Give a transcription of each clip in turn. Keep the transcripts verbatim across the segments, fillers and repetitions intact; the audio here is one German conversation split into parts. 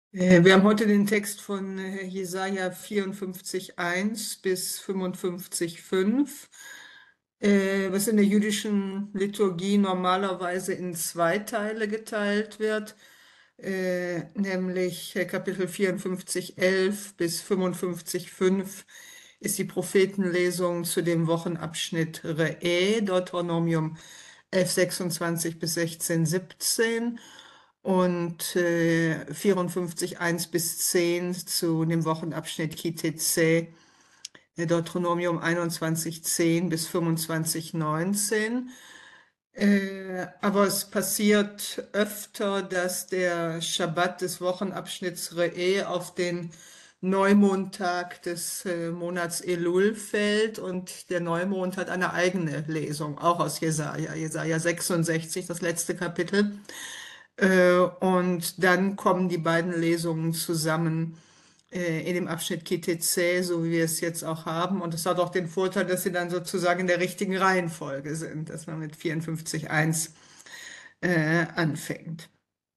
Äh, Wir haben heute den Text von äh, Jesaja vierundfünfzig eins bis fünfundfünfzig fünf, äh, was in der jüdischen Liturgie normalerweise in zwei Teile geteilt wird, äh, nämlich äh, Kapitel vierundfünfzig elf bis fünfundfünfzig fünf ist die Prophetenlesung zu dem Wochenabschnitt Re'eh, Deuteronomium elf sechsundzwanzig bis sechzehn siebzehn und äh, vierundfünfzig eins bis zehn zu dem Wochenabschnitt Kitezeh, äh, Deuteronomium einundzwanzig zehn bis fünfundzwanzig neunzehn. Äh, aber es passiert öfter, dass der Schabbat des Wochenabschnitts Re'eh auf den Neumondtag des äh, Monats Elul fällt, und der Neumond hat eine eigene Lesung, auch aus Jesaja, Jesaja sechsundsechzig, das letzte Kapitel. Äh, und dann kommen die beiden Lesungen zusammen äh, in dem Abschnitt Kitezeh, so wie wir es jetzt auch haben. Und das hat auch den Vorteil, dass sie dann sozusagen in der richtigen Reihenfolge sind, dass man mit vierundfünfzig eins äh, anfängt.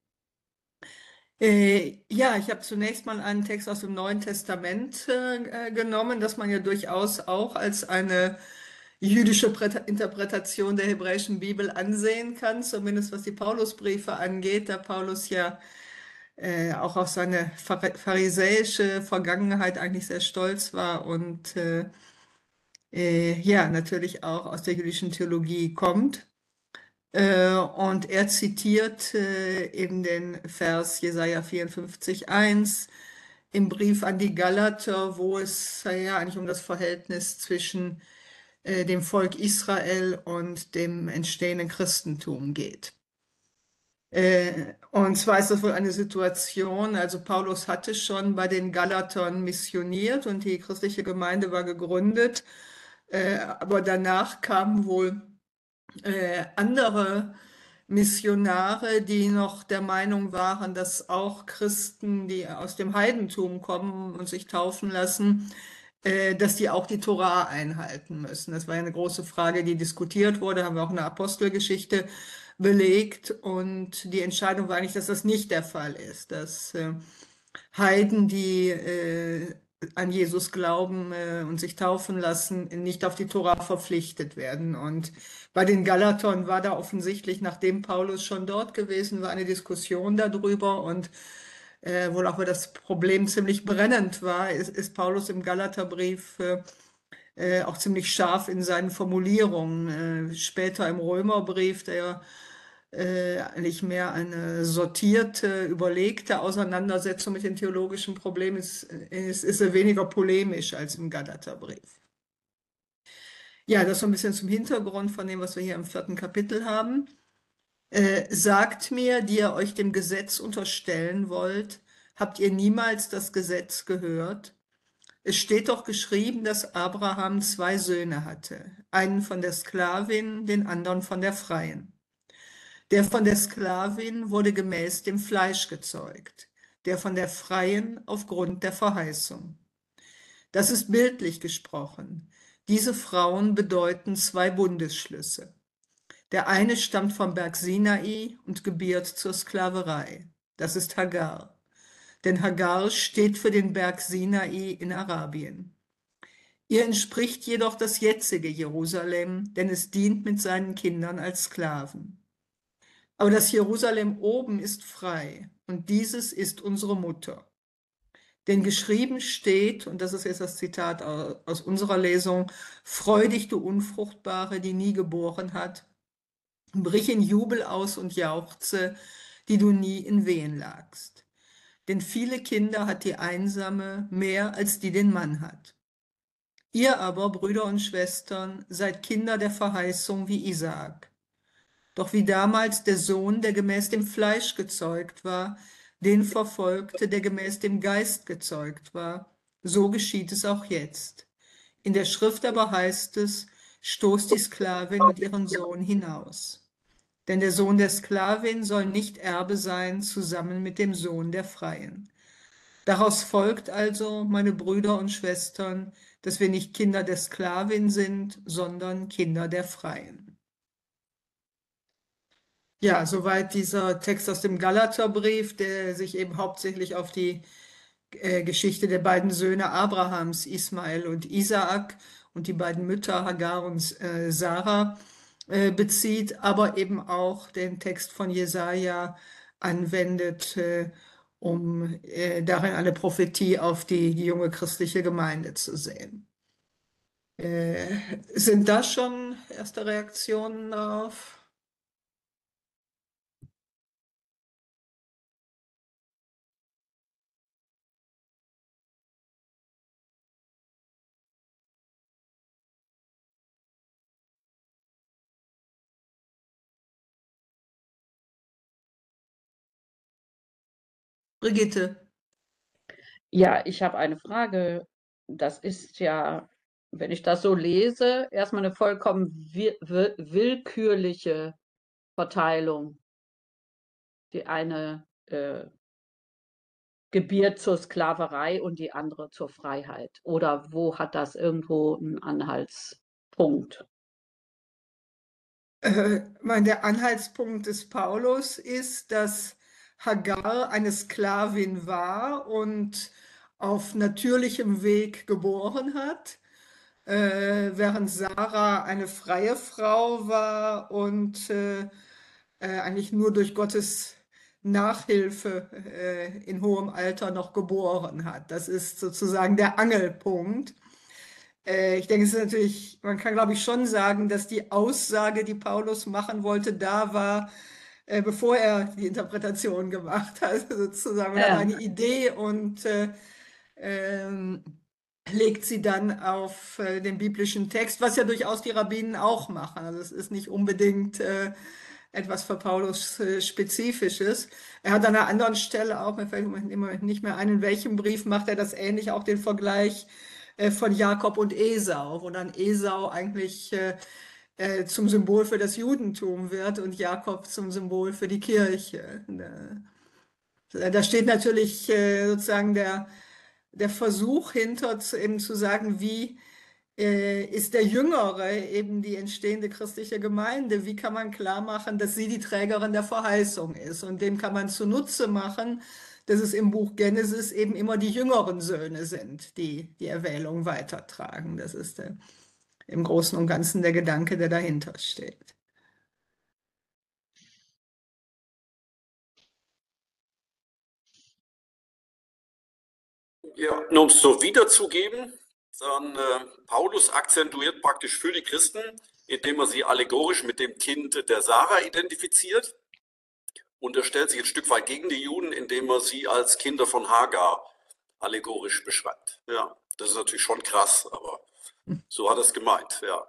Äh, ja, ich habe zunächst mal einen Text aus dem Neuen Testament äh, äh, genommen, das man ja durchaus auch als eine jüdische Prä- Interpretation der hebräischen Bibel ansehen kann, zumindest was die Paulusbriefe angeht, da Paulus ja äh, auch auf seine phar- pharisäische Vergangenheit eigentlich sehr stolz war und äh, äh, ja, natürlich auch aus der jüdischen Theologie kommt. Äh, und er zitiert äh, eben den Vers Jesaja vierundfünfzig eins im Brief an die Galater, wo es äh, ja eigentlich um das Verhältnis zwischen äh, dem Volk Israel und dem entstehenden Christentum geht. Äh, und zwar ist das wohl eine Situation, also Paulus hatte schon bei den Galatern missioniert und die christliche Gemeinde war gegründet, äh, aber danach kamen wohl äh, andere Missionare, die noch der Meinung waren, dass auch Christen, die aus dem Heidentum kommen und sich taufen lassen, äh, dass die auch die Tora einhalten müssen. Das war ja eine große Frage, die diskutiert wurde, haben wir auch in der Apostelgeschichte belegt. Und die Entscheidung war eigentlich, dass das nicht der Fall ist, dass äh, Heiden, die äh, an Jesus glauben äh, und sich taufen lassen, nicht auf die Tora verpflichtet werden. Und bei den Galatern war da offensichtlich, nachdem Paulus schon dort gewesen war, eine Diskussion darüber, und äh, wohl auch, weil das Problem ziemlich brennend war, ist, ist Paulus im Galaterbrief äh, äh, auch ziemlich scharf in seinen Formulierungen. Äh, später im Römerbrief, der äh, eigentlich mehr eine sortierte, überlegte Auseinandersetzung mit den theologischen Problemen ist, ist, ist er weniger polemisch als im Galaterbrief. Ja, das so ein bisschen zum Hintergrund von dem, was wir hier im vierten Kapitel haben. Äh, sagt mir, die ihr euch dem Gesetz unterstellen wollt, habt ihr niemals das Gesetz gehört? Es steht doch geschrieben, dass Abraham zwei Söhne hatte, einen von der Sklavin, den anderen von der Freien. Der von der Sklavin wurde gemäß dem Fleisch gezeugt, der von der Freien aufgrund der Verheißung. Das ist bildlich gesprochen. Diese Frauen bedeuten zwei Bundesschlüsse. Der eine stammt vom Berg Sinai und gebiert zur Sklaverei. Das ist Hagar. Denn Hagar steht für den Berg Sinai in Arabien. Ihr entspricht jedoch das jetzige Jerusalem, denn es dient mit seinen Kindern als Sklaven. Aber das Jerusalem oben ist frei, und dieses ist unsere Mutter. Denn geschrieben steht, und das ist jetzt das Zitat aus unserer Lesung: Freu dich, du Unfruchtbare, die nie geboren hat, brich in Jubel aus und jauchze, die du nie in Wehen lagst. Denn viele Kinder hat die Einsame, mehr als die den Mann hat. Ihr aber, Brüder und Schwestern, seid Kinder der Verheißung wie Isaak. Doch wie damals der Sohn, der gemäß dem Fleisch gezeugt war, den verfolgte, der gemäß dem Geist gezeugt war, so geschieht es auch jetzt. In der Schrift aber heißt es: Stoß die Sklavin und ihren Sohn hinaus. Denn der Sohn der Sklavin soll nicht Erbe sein zusammen mit dem Sohn der Freien. Daraus folgt also, meine Brüder und Schwestern, dass wir nicht Kinder der Sklavin sind, sondern Kinder der Freien. Ja, soweit dieser Text aus dem Galaterbrief, der sich eben hauptsächlich auf die äh, Geschichte der beiden Söhne Abrahams, Ismael und Isaak, und die beiden Mütter Hagar und äh, Sarah äh, bezieht, aber eben auch den Text von Jesaja anwendet, äh, um äh, darin eine Prophetie auf die, die junge christliche Gemeinde zu sehen. Äh, sind das schon erste Reaktionen darauf? Brigitte. Ja, ich habe eine Frage. Das ist ja, wenn ich das so lese, erstmal eine vollkommen wi- wi- willkürliche Verteilung. Die eine äh, gebiert zur Sklaverei und die andere zur Freiheit. Oder wo hat das irgendwo einen Anhaltspunkt? Äh, mein, der Anhaltspunkt des Paulus ist, dass Hagar eine Sklavin war und auf natürlichem Weg geboren hat, äh, während Sarah eine freie Frau war und äh, äh, eigentlich nur durch Gottes Nachhilfe äh, in hohem Alter noch geboren hat. Das ist sozusagen der Angelpunkt. Äh, ich denke, es ist natürlich, man kann, glaube ich, schon sagen, dass die Aussage, die Paulus machen wollte, da war, äh, bevor er die Interpretation gemacht hat, sozusagen. Man hat Ja, eine Idee und äh, ähm, legt sie dann auf äh, den biblischen Text, was ja durchaus die Rabbinen auch machen. Also es ist nicht unbedingt äh, etwas für Paulus äh, Spezifisches. Er hat an einer anderen Stelle auch, mir fällt im Moment nicht mehr ein, in welchem Brief macht er das ähnlich, auch den Vergleich äh, von Jakob und Esau, wo dann Esau eigentlich äh, äh, zum Symbol für das Judentum wird und Jakob zum Symbol für die Kirche. Da, da steht natürlich äh, sozusagen der, der Versuch hinter, zu, eben zu sagen, wie äh, ist der Jüngere, eben die entstehende christliche Gemeinde, wie kann man klar machen, dass sie die Trägerin der Verheißung ist? Und dem kann man zunutze machen, dass es im Buch Genesis eben immer die jüngeren Söhne sind, die die Erwählung weitertragen. Das ist der, im Großen und Ganzen der Gedanke, der dahinter steht. Ja, nur um es so wiederzugeben, dann äh, Paulus akzentuiert praktisch für die Christen, indem er sie allegorisch mit dem Kind der Sarah identifiziert. Und er stellt sich ein Stück weit gegen die Juden, indem er sie als Kinder von Hagar allegorisch beschreibt. Ja, das ist natürlich schon krass, aber so hat er es gemeint, ja.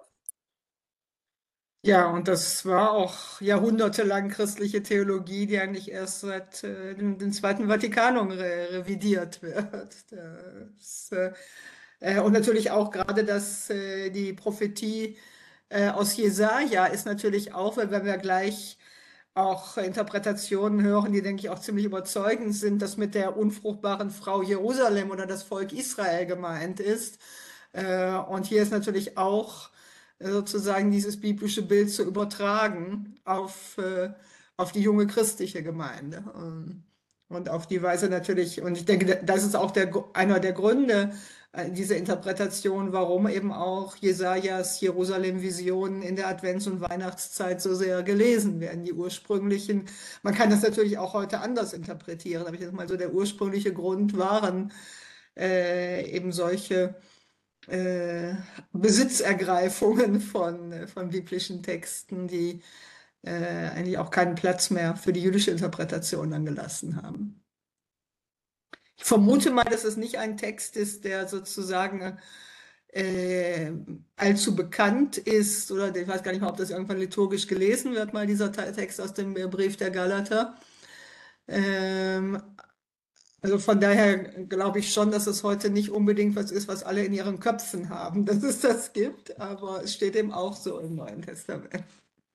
Ja, und das war auch jahrhundertelang christliche Theologie, die eigentlich erst seit äh, dem, dem Zweiten Vatikanum re revidiert wird. Das, äh, äh, und natürlich auch gerade das, äh, die Prophetie äh, aus Jesaja ist natürlich auch, weil wenn wir gleich auch Interpretationen hören, die, denke ich, auch ziemlich überzeugend sind, dass mit der unfruchtbaren Frau Jerusalem oder das Volk Israel gemeint ist. Äh, und hier ist natürlich auch äh, sozusagen dieses biblische Bild zu übertragen auf, äh, auf die junge christliche Gemeinde. Ähm, Und auf die Weise natürlich, und ich denke, das ist auch der, einer der Gründe, äh, diese Interpretation, warum eben auch Jesajas Jerusalem-Visionen in der Advents- und Weihnachtszeit so sehr gelesen werden. Die ursprünglichen, man kann das natürlich auch heute anders interpretieren, aber ich denke mal so, der ursprüngliche Grund waren äh, eben solche äh, Besitzergreifungen von, von biblischen Texten, die äh, eigentlich auch keinen Platz mehr für die jüdische Interpretation dann gelassen haben. Ich vermute mal, dass es nicht ein Text ist, der sozusagen äh, allzu bekannt ist, oder ich weiß gar nicht mal, ob das irgendwann liturgisch gelesen wird, mal dieser Text aus dem Brief der Galater. Ähm, also von daher glaube ich schon, dass es heute nicht unbedingt was ist, was alle in ihren Köpfen haben, dass es das gibt, aber es steht eben auch so im Neuen Testament.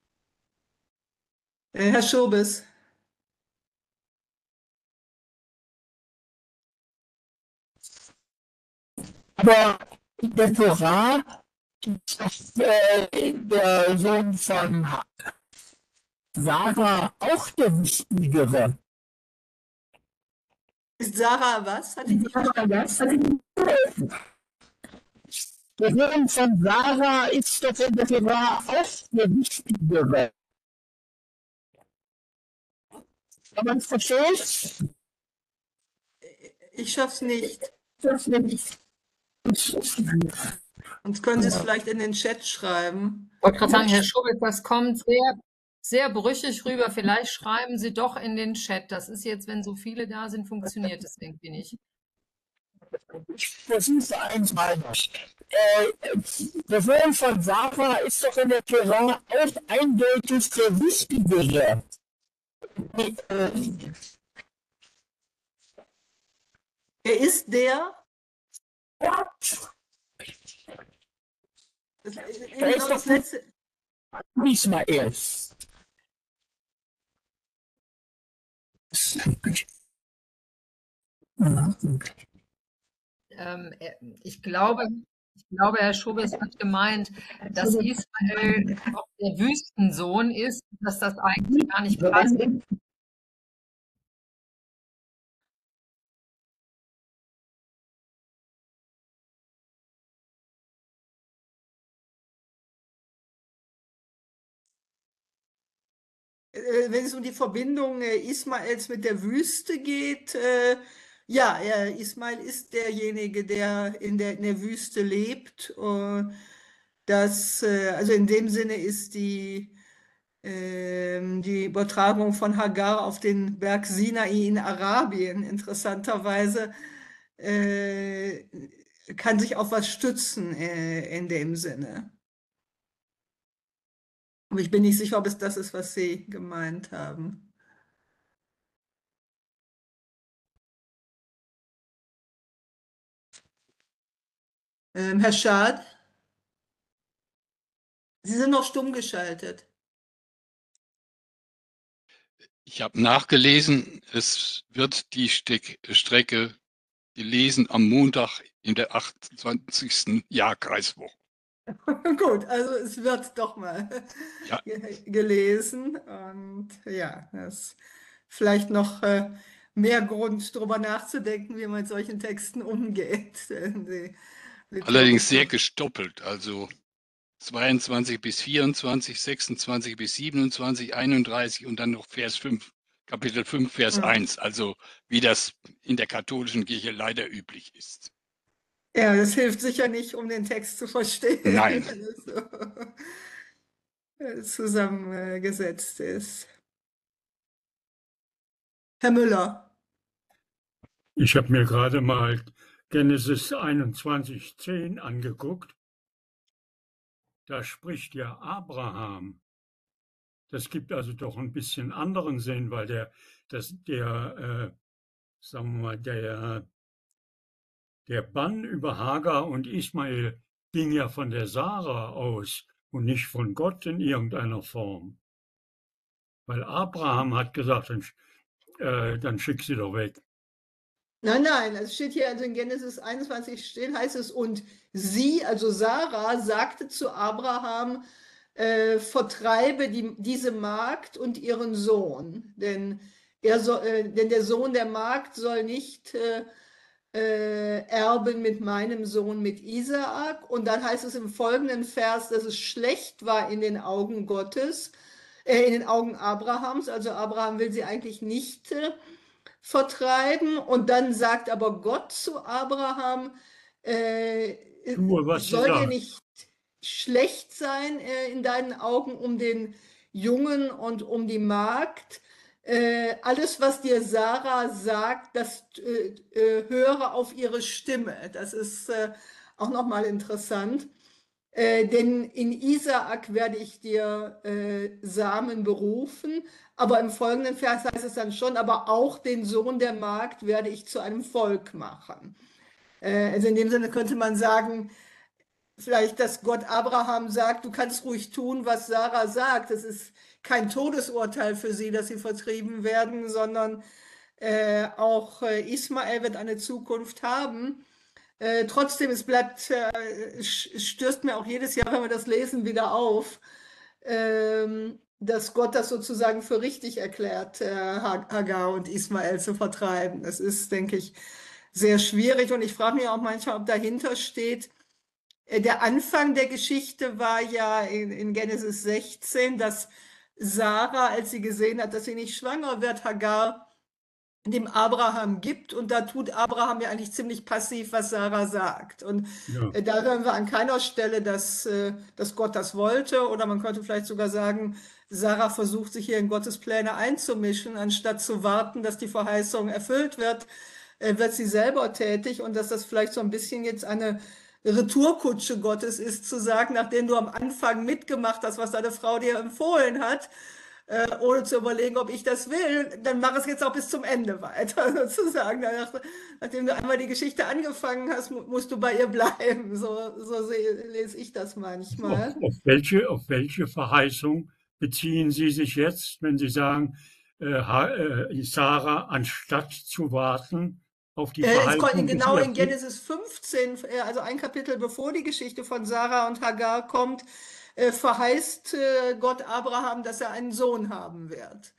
Äh, Herr Schobes. Aber der Torah ist äh, der Sohn von, Ha- Sarah auch der Wichtigere? Ist Sarah was? Hatte ich nicht verstanden. Der Sohn von Sarah ist doch in der Tora auch der Wichtigere. Kann man es verstehen? Ich schaff's nicht. Das nicht. Sonst können Sie es vielleicht in den Chat schreiben. Ich wollte gerade sagen, Herr Schubert, das kommt sehr, sehr brüchig rüber. Vielleicht schreiben Sie doch in den Chat. Das ist jetzt, wenn so viele da sind, funktioniert das irgendwie nicht. Ich versuche einmal noch. Äh, der Sohn von Sarah ist doch in der Tora auch eindeutig der Wichtigere. Äh, Er ist der. What? Das, Da ist genau doch das letzte. Ismael. Ähm, äh, ich glaube, ich glaube, Herr Schubes hat gemeint, dass Ismael auch der Wüstensohn ist, dass das eigentlich gar nicht passt. Äh, Wenn es um die Verbindung äh, Ismaels mit der Wüste geht, äh, ja, äh, Ismael ist derjenige, der in der, in der Wüste lebt. Äh, das, äh, also in dem Sinne ist die, ähm, die Übertragung von Hagar auf den Berg Sinai in Arabien interessanterweise äh, kann sich auf was stützen äh, in dem Sinne. Aber ich bin nicht sicher, ob es das ist, was Sie gemeint haben. Ähm, Herr Schad, Sie sind noch stumm geschaltet. Ich habe nachgelesen, es wird die Steck Strecke gelesen am Montag in der achtundzwanzigsten Jahrkreiswoche. Gut, also es wird doch mal Ja. ge- gelesen und ja, das ist vielleicht noch äh, mehr Grund, darüber nachzudenken, wie man mit solchen Texten umgeht. Die Allerdings sehr liturgische- gestoppelt, also zweiundzwanzig bis vierundzwanzig, sechsundzwanzig bis siebenundzwanzig, einunddreißig und dann noch Vers fünf, Kapitel fünf, Vers Ja. eins, also wie das in der katholischen Kirche leider üblich ist. Ja, das hilft sicher nicht, um den Text zu verstehen, Nein. wenn es so äh, zusammengesetzt ist. Herr Müller. Ich habe mir gerade mal Genesis einundzwanzig zehn angeguckt. Da spricht ja Abraham. Das gibt also doch ein bisschen anderen Sinn, weil der, das, der, äh, sagen wir mal, der, der Bann über Hagar und Ismael ging ja von der Sarah aus und nicht von Gott in irgendeiner Form. Weil Abraham hat gesagt, dann, äh, dann schick sie doch weg. Nein, nein, es steht hier also in Genesis einundzwanzig stehen, heißt es, und sie, also Sarah, sagte zu Abraham, äh, vertreibe die, diese Magd und ihren Sohn, denn, er soll, äh, denn der Sohn der Magd soll nicht äh, äh, erben mit meinem Sohn, mit Isaak. Und dann heißt es im folgenden Vers, dass es schlecht war in den Augen Gottes, äh, in den Augen Abrahams, also Abraham will sie eigentlich nicht äh, vertreiben. Und dann sagt aber Gott zu Abraham, äh, Tue, was sie soll dir sagt. nicht schlecht sein äh, in deinen Augen um den Jungen und um die Magd. Äh, alles, was dir Sarah sagt, das äh, äh, höre auf ihre Stimme. Das ist äh, auch nochmal interessant. Äh, denn in Isaak werde ich dir äh, Samen berufen, aber im folgenden Vers heißt es dann schon, aber auch den Sohn der Magd werde ich zu einem Volk machen. Äh, also in dem Sinne könnte man sagen, vielleicht, dass Gott Abraham sagt, du kannst ruhig tun, was Sarah sagt. Es ist kein Todesurteil für sie, dass sie vertrieben werden, sondern äh, auch äh, Ismael wird eine Zukunft haben. Äh, trotzdem, es bleibt, äh, es stößt mir auch jedes Jahr, wenn wir das lesen, wieder auf. Ähm, dass Gott das sozusagen für richtig erklärt, äh, Hagar und Ismael zu vertreiben. Das ist, denke ich, sehr schwierig. Und ich frage mich auch manchmal, ob dahinter steht, äh, der Anfang der Geschichte war ja in, in Genesis sechzehn, dass Sarah, als sie gesehen hat, dass sie nicht schwanger wird, Hagar dem Abraham gibt. Und da tut Abraham ja eigentlich ziemlich passiv, was Sarah sagt. Und Ja. äh, da hören wir an keiner Stelle, dass, äh, dass Gott das wollte. Oder man könnte vielleicht sogar sagen, Sarah versucht sich hier in Gottes Pläne einzumischen, anstatt zu warten, dass die Verheißung erfüllt wird, äh, wird sie selber tätig. Und dass das vielleicht so ein bisschen jetzt eine Retourkutsche Gottes ist, zu sagen, nachdem du am Anfang mitgemacht hast, was deine Frau dir empfohlen hat, äh, ohne zu überlegen, ob ich das will, dann mach es jetzt auch bis zum Ende weiter, sozusagen. Danach, nachdem du einmal die Geschichte angefangen hast, mu- musst du bei ihr bleiben. So, so sehe, lese ich das manchmal. Auf, auf, welche, auf welche Verheißung beziehen Sie sich jetzt, wenn Sie sagen, äh, Ha- äh, Sarah, anstatt zu warten auf die Äh, es kommt Verheißung, bis genau sie in erfüllt? Genesis fünfzehn, äh, also ein Kapitel bevor die Geschichte von Sarah und Hagar kommt, äh, verheißt äh, Gott Abraham, dass er einen Sohn haben wird.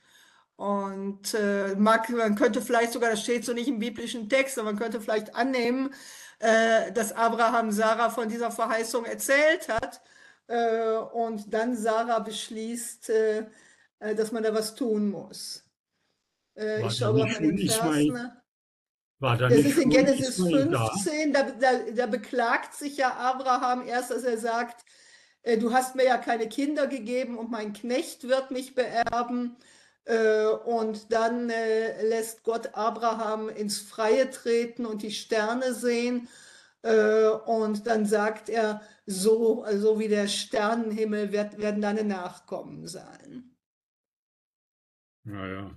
Und äh, mag, man könnte vielleicht sogar, das steht so nicht im biblischen Text, aber man könnte vielleicht annehmen, äh, dass Abraham Sarah von dieser Verheißung erzählt hat äh, und dann Sarah beschließt, äh, äh, dass man da was tun muss. Äh, War ich da schaue gerade nicht mal den schon Vers Ismail, nach. war da Das nicht ist in schon Genesis Ismail da? fünfzehn, da, da, da beklagt sich ja Abraham erst, dass er sagt, äh, du hast mir ja keine Kinder gegeben und mein Knecht wird mich beerben. Äh, und dann äh, lässt Gott Abraham ins Freie treten und die Sterne sehen. Äh, und dann sagt er, so, so wie der Sternenhimmel wird, werden deine Nachkommen sein. Naja.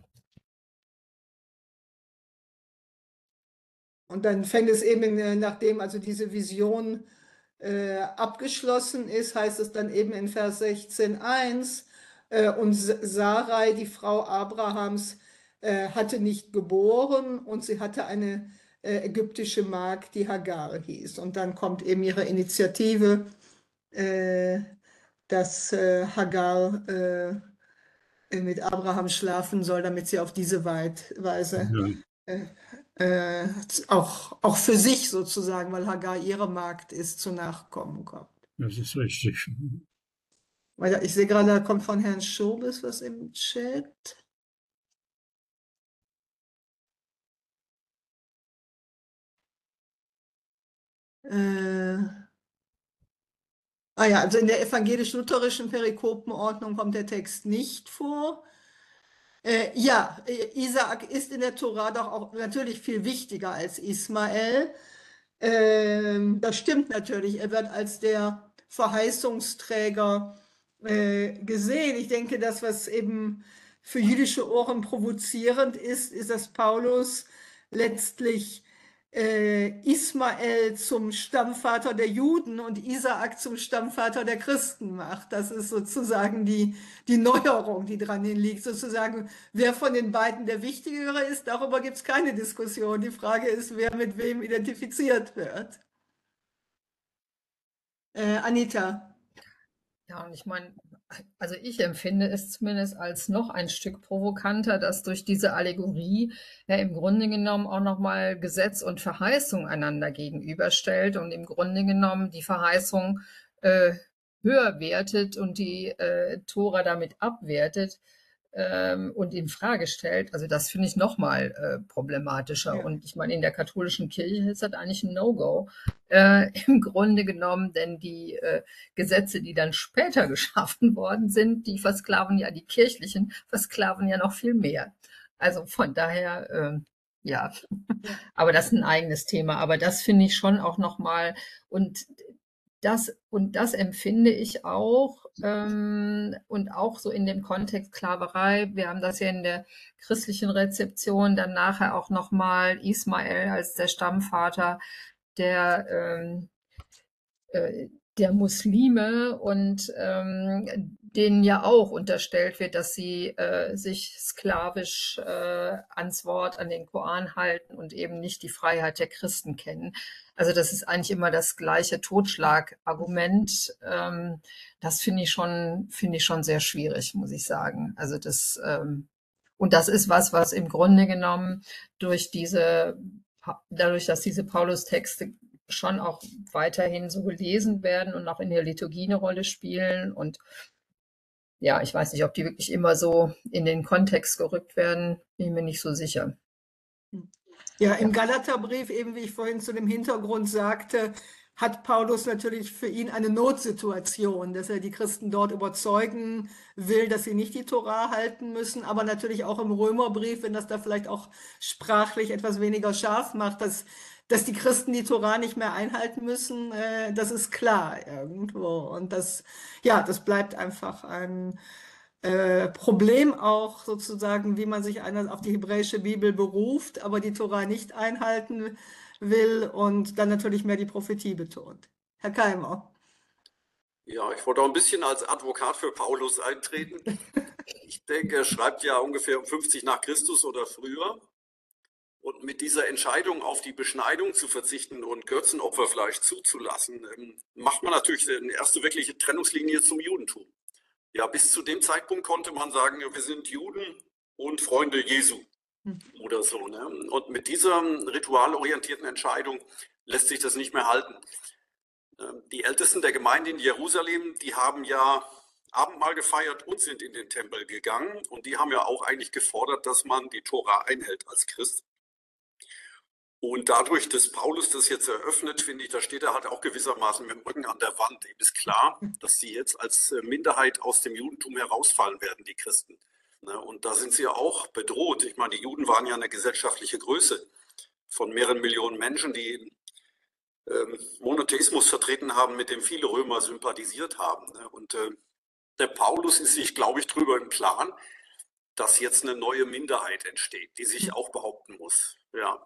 Und dann fängt es eben, äh, nachdem also diese Vision äh, abgeschlossen ist, heißt es dann eben in Vers sechzehn Punkt eins, äh, und Sarai, die Frau Abrahams, äh, hatte nicht geboren und sie hatte eine äh, ägyptische Magd, die Hagar hieß. Und dann kommt eben ihre Initiative, äh, dass äh, Hagar äh, mit Abraham schlafen soll, damit sie auf diese Weit- Weise Ja. äh, äh, auch, auch für sich sozusagen, weil Hagar ihre Magd ist, zu Nachkommen kommt. Das ist richtig. Weil ich sehe gerade, da kommt von Herrn Schobes was im Chat. Äh, ah ja, also in der evangelisch-lutherischen Perikopenordnung kommt der Text nicht vor. Äh, ja, äh, Isaak ist in der Tora doch auch natürlich viel wichtiger als Ismael. Ähm, das stimmt natürlich. Er wird als der Verheißungsträger äh, gesehen. Ich denke, das, was eben für jüdische Ohren provozierend ist, ist, dass Paulus letztlich äh, Ismael zum Stammvater der Juden und Isaak zum Stammvater der Christen macht. Das ist sozusagen die, die Neuerung, die dran liegt. Sozusagen, wer von den beiden der Wichtigere ist, darüber gibt es keine Diskussion. Die Frage ist, wer mit wem identifiziert wird. Äh, Anita. Ja, und ich meine, also ich empfinde es zumindest als noch ein Stück provokanter, dass durch diese Allegorie ja im Grunde genommen auch nochmal Gesetz und Verheißung einander gegenüberstellt und im Grunde genommen die Verheißung äh, höher wertet und die äh, Tora damit abwertet ähm, und in Frage stellt. Also das finde ich nochmal äh, problematischer. Ja. Und ich meine, in der katholischen Kirche ist das eigentlich ein No-Go äh, im Grunde genommen, denn die äh, Gesetze, die dann später geschaffen worden sind, die versklaven ja, die kirchlichen versklaven ja noch viel mehr. Also von daher, äh, ja, aber das ist ein eigenes Thema. Aber das finde ich schon auch nochmal, und das, und das empfinde ich auch, ähm, und auch so in dem Kontext Sklaverei. Wir haben das ja in der christlichen Rezeption dann nachher auch nochmal Ismael als der Stammvater der, ähm, äh, der Muslime, und ähm, denen ja auch unterstellt wird, dass sie äh, sich sklavisch äh, ans Wort, an den Koran halten und eben nicht die Freiheit der Christen kennen. Also das ist eigentlich immer das gleiche Totschlagargument. Ähm, das finde ich schon, finde ich schon sehr schwierig, muss ich sagen. Also das, ähm, und das ist was, was im Grunde genommen durch diese, dadurch, dass diese Paulus-Texte schon auch weiterhin so gelesen werden und auch in der Liturgie eine Rolle spielen. Und ja, ich weiß nicht, ob die wirklich immer so in den Kontext gerückt werden, bin ich mir nicht so sicher. Ja, im Galaterbrief, eben wie ich vorhin zu dem Hintergrund sagte, hat Paulus natürlich für ihn eine Notsituation, dass er die Christen dort überzeugen will, dass sie nicht die Tora halten müssen, aber natürlich auch im Römerbrief, wenn das da vielleicht auch sprachlich etwas weniger scharf macht, dass, dass die Christen die Tora nicht mehr einhalten müssen, äh, das ist klar irgendwo. Und das, ja, das bleibt einfach ein äh, Problem auch sozusagen, wie man sich einer auf die hebräische Bibel beruft, aber die Tora nicht einhalten will und dann natürlich mehr die Prophetie betont. Herr Keimer. Ja, ich wollte auch ein bisschen als Advokat für Paulus eintreten. Ich denke, er schreibt ja ungefähr um fünfzig nach Christus oder früher. Und mit dieser Entscheidung auf die Beschneidung zu verzichten und Götzenopferfleisch zuzulassen, macht man natürlich eine erste wirkliche Trennungslinie zum Judentum. Ja, bis zu dem Zeitpunkt konnte man sagen, wir sind Juden und Freunde Jesu oder so. Ne? Und mit dieser ritualorientierten Entscheidung lässt sich das nicht mehr halten. Die Ältesten der Gemeinde in Jerusalem, die haben ja Abendmahl gefeiert und sind in den Tempel gegangen. Und die haben ja auch eigentlich gefordert, dass man die Tora einhält als Christ. Und dadurch, dass Paulus das jetzt eröffnet, finde ich, da steht er halt auch gewissermaßen mit dem Rücken an der Wand. Ihm ist klar, dass sie jetzt als Minderheit aus dem Judentum herausfallen werden, die Christen. Und da sind sie ja auch bedroht. Ich meine, die Juden waren ja eine gesellschaftliche Größe von mehreren Millionen Menschen, die ähm, Monotheismus vertreten haben, mit dem viele Römer sympathisiert haben. Und äh, der Paulus ist sich, glaube ich, darüber im Klaren, dass jetzt eine neue Minderheit entsteht, die sich auch behaupten muss. Ja.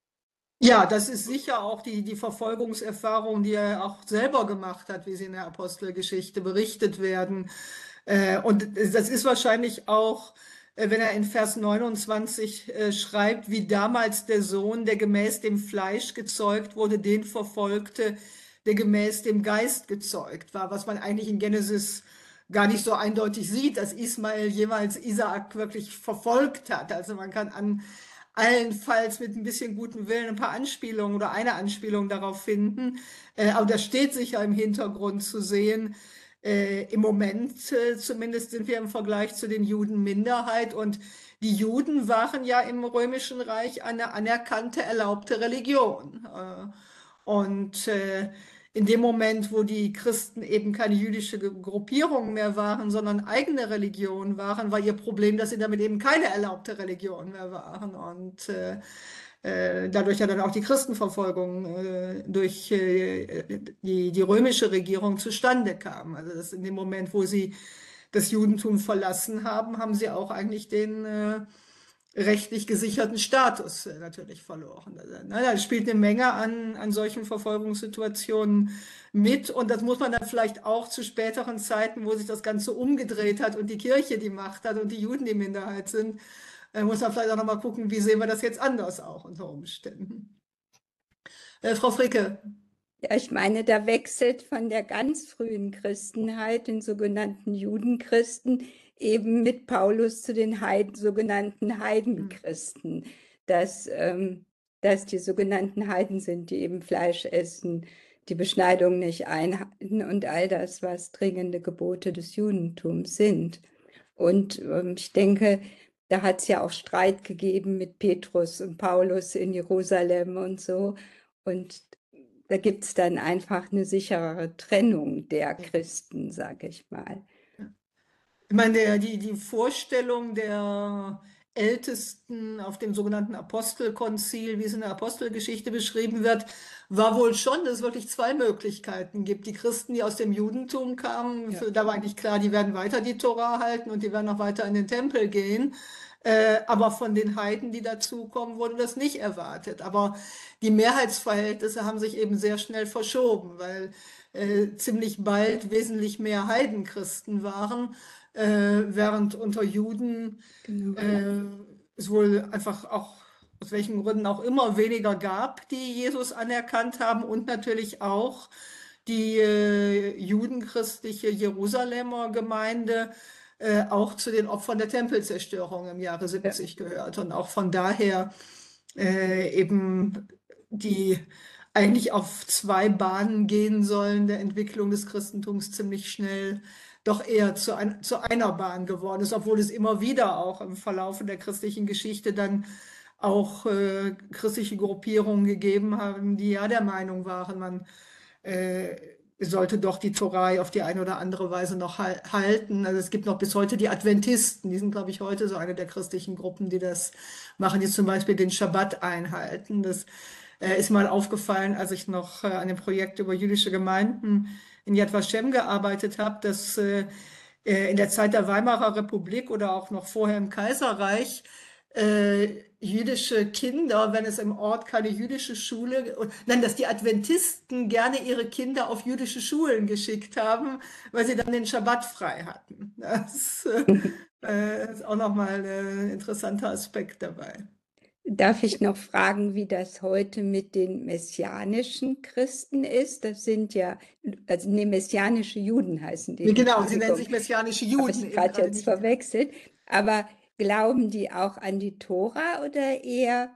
Ja, das ist sicher auch die, die Verfolgungserfahrung, die er auch selber gemacht hat, wie sie in der Apostelgeschichte berichtet werden. Äh, und das ist wahrscheinlich auch, äh, wenn er in Vers neunundzwanzig äh, schreibt, wie damals der Sohn, der gemäß dem Fleisch gezeugt wurde, den verfolgte, der gemäß dem Geist gezeugt war, was man eigentlich in Genesis gar nicht so eindeutig sieht, dass Ismael jemals Isaak wirklich verfolgt hat. Also man kann an allenfalls mit ein bisschen gutem Willen ein paar Anspielungen oder eine Anspielung darauf finden. Äh, aber das steht sicher im Hintergrund zu sehen. Äh, Im Moment äh, zumindest sind wir im Vergleich zu den Juden Minderheit. Und die Juden waren ja im Römischen Reich eine anerkannte, erlaubte Religion. Äh, und äh, in dem Moment, wo die Christen eben keine jüdische Gruppierung mehr waren, sondern eigene Religion waren, war ihr Problem, dass sie damit eben keine erlaubte Religion mehr waren. Und äh, äh, dadurch ja dann auch die Christenverfolgung äh, durch äh, die, die römische Regierung zustande kam. Also dass in dem Moment, wo sie das Judentum verlassen haben, haben sie auch eigentlich den äh, rechtlich gesicherten Status äh, natürlich verloren. Also, na, da spielt eine Menge an, an solchen Verfolgungssituationen mit und das muss man dann vielleicht auch zu späteren Zeiten, wo sich das Ganze umgedreht hat und die Kirche die Macht hat und die Juden die Minderheit sind, äh, muss man vielleicht auch nochmal gucken, wie sehen wir das jetzt anders auch unter Umständen. Äh, Frau Fricke. Ja, ich meine, da wechselt von der ganz frühen Christenheit, den sogenannten Judenchristen, eben mit Paulus zu den Heiden, sogenannten Heidenchristen, dass, ähm, dass die sogenannten Heiden sind, die eben Fleisch essen, die Beschneidung nicht einhalten und all das, was dringende Gebote des Judentums sind. Und ähm, ich denke, da hat es ja auch Streit gegeben mit Petrus und Paulus in Jerusalem und so. Und da gibt es dann einfach eine sicherere Trennung der Christen, sage ich mal. Ich meine, der, die, die Vorstellung der Ältesten auf dem sogenannten Apostelkonzil, wie es in der Apostelgeschichte beschrieben wird, war wohl schon, dass es wirklich zwei Möglichkeiten gibt. Die Christen, die aus dem Judentum kamen, Ja. für, da war eigentlich klar, die werden weiter die Tora halten und die werden auch weiter in den Tempel gehen. Äh, aber von den Heiden, die dazukommen, wurde das nicht erwartet. Aber die Mehrheitsverhältnisse haben sich eben sehr schnell verschoben, weil äh, ziemlich bald wesentlich mehr Heidenchristen waren, äh, während unter Juden Genau. äh, es wohl einfach auch aus welchen Gründen auch immer weniger gab, die Jesus anerkannt haben, und natürlich auch die äh, judenchristliche Jerusalemer Gemeinde äh, auch zu den Opfern der Tempelzerstörung im Jahre siebzig gehört und auch von daher äh, eben die eigentlich auf zwei Bahnen gehen sollen der Entwicklung des Christentums ziemlich schnell doch eher zu, ein, zu einer Bahn geworden ist, obwohl es immer wieder auch im Verlauf der christlichen Geschichte dann auch äh, christliche Gruppierungen gegeben haben, die ja der Meinung waren, man äh, sollte doch die Torah auf die eine oder andere Weise noch hal- halten. Also es gibt noch bis heute die Adventisten, die sind, glaube ich, heute so eine der christlichen Gruppen, die das machen, die zum Beispiel den Schabbat einhalten. Das äh, ist mal aufgefallen, als ich noch äh, an dem Projekt über jüdische Gemeinden in Yad Vashem gearbeitet habe, dass äh, äh, in der Zeit der Weimarer Republik oder auch noch vorher im Kaiserreich äh, jüdische Kinder, wenn es im Ort keine jüdische Schule, nein, dass die Adventisten gerne ihre Kinder auf jüdische Schulen geschickt haben, weil sie dann den Schabbat frei hatten. Das äh, ist auch nochmal ein interessanter Aspekt dabei. Darf ich noch fragen, wie das heute mit den messianischen Christen ist? Das sind ja, also nee, messianische Juden heißen die. Nee, genau, sie nennen Entschuldigung. sich messianische Habe Juden. ich eben gerade gerade jetzt nicht mehr. verwechselt. Aber glauben die auch an die Tora oder eher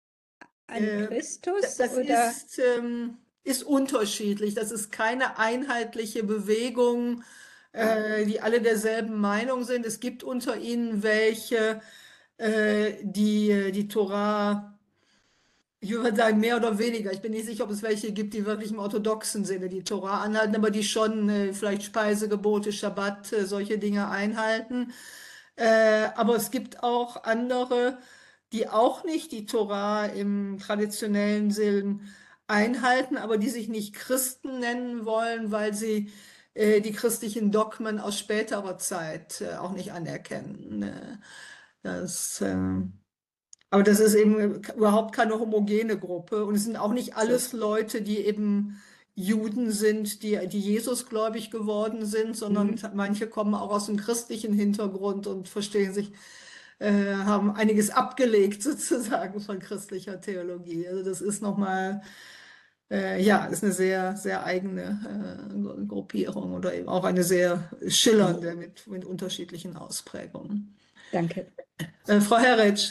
an Äh, Christus? Das Oder? ist, ähm, ist unterschiedlich. Das ist keine einheitliche Bewegung, äh, die alle derselben Meinung sind. Es gibt unter ihnen welche, äh, die die Tora, ich würde sagen, mehr oder weniger. Ich bin nicht sicher, ob es welche gibt, die wirklich im orthodoxen Sinne die Tora anhalten, aber die schon äh, vielleicht Speisegebote, Schabbat, äh, solche Dinge einhalten. Äh, aber es gibt auch andere, die auch nicht die Tora im traditionellen Sinn einhalten, aber die sich nicht Christen nennen wollen, weil sie äh, die christlichen Dogmen aus späterer Zeit äh, auch nicht anerkennen. Äh, das, ähm, aber das ist eben überhaupt keine homogene Gruppe und es sind auch nicht alles Leute, die eben Juden sind, die, die Jesusgläubig geworden sind, sondern Mhm. manche kommen auch aus einem christlichen Hintergrund und verstehen sich, äh, haben einiges abgelegt sozusagen von christlicher Theologie. Also das ist nochmal, äh, ja, ist eine sehr, sehr eigene äh, Gruppierung oder eben auch eine sehr schillernde mit, mit unterschiedlichen Ausprägungen. Danke. Äh, Frau Herretsch.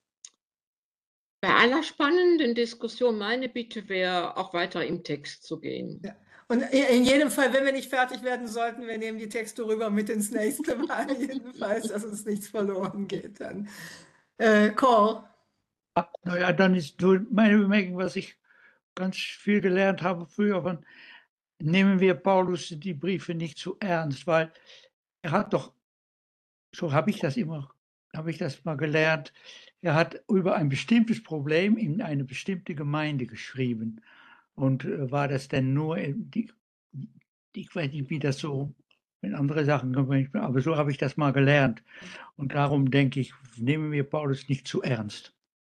Bei einer spannenden Diskussion, meine Bitte wäre, auch weiter im Text zu gehen. Ja. Und in jedem Fall, wenn wir nicht fertig werden sollten, wir nehmen die Texte rüber mit ins nächste Mal, jedenfalls, dass uns nichts verloren geht. Dann. Äh, Call. Naja, dann ist nur meine Bemerkung, was ich ganz viel gelernt habe früher, von, nehmen wir Paulus die Briefe nicht zu ernst, weil er hat doch, so habe ich das immer, habe ich das mal gelernt, er hat über ein bestimmtes Problem in eine bestimmte Gemeinde geschrieben. Und äh, war das denn nur, die, ich weiß nicht, wie das so in andere Sachen kommt, aber so habe ich das mal gelernt. Und darum denke ich, nehmen wir Paulus nicht zu ernst.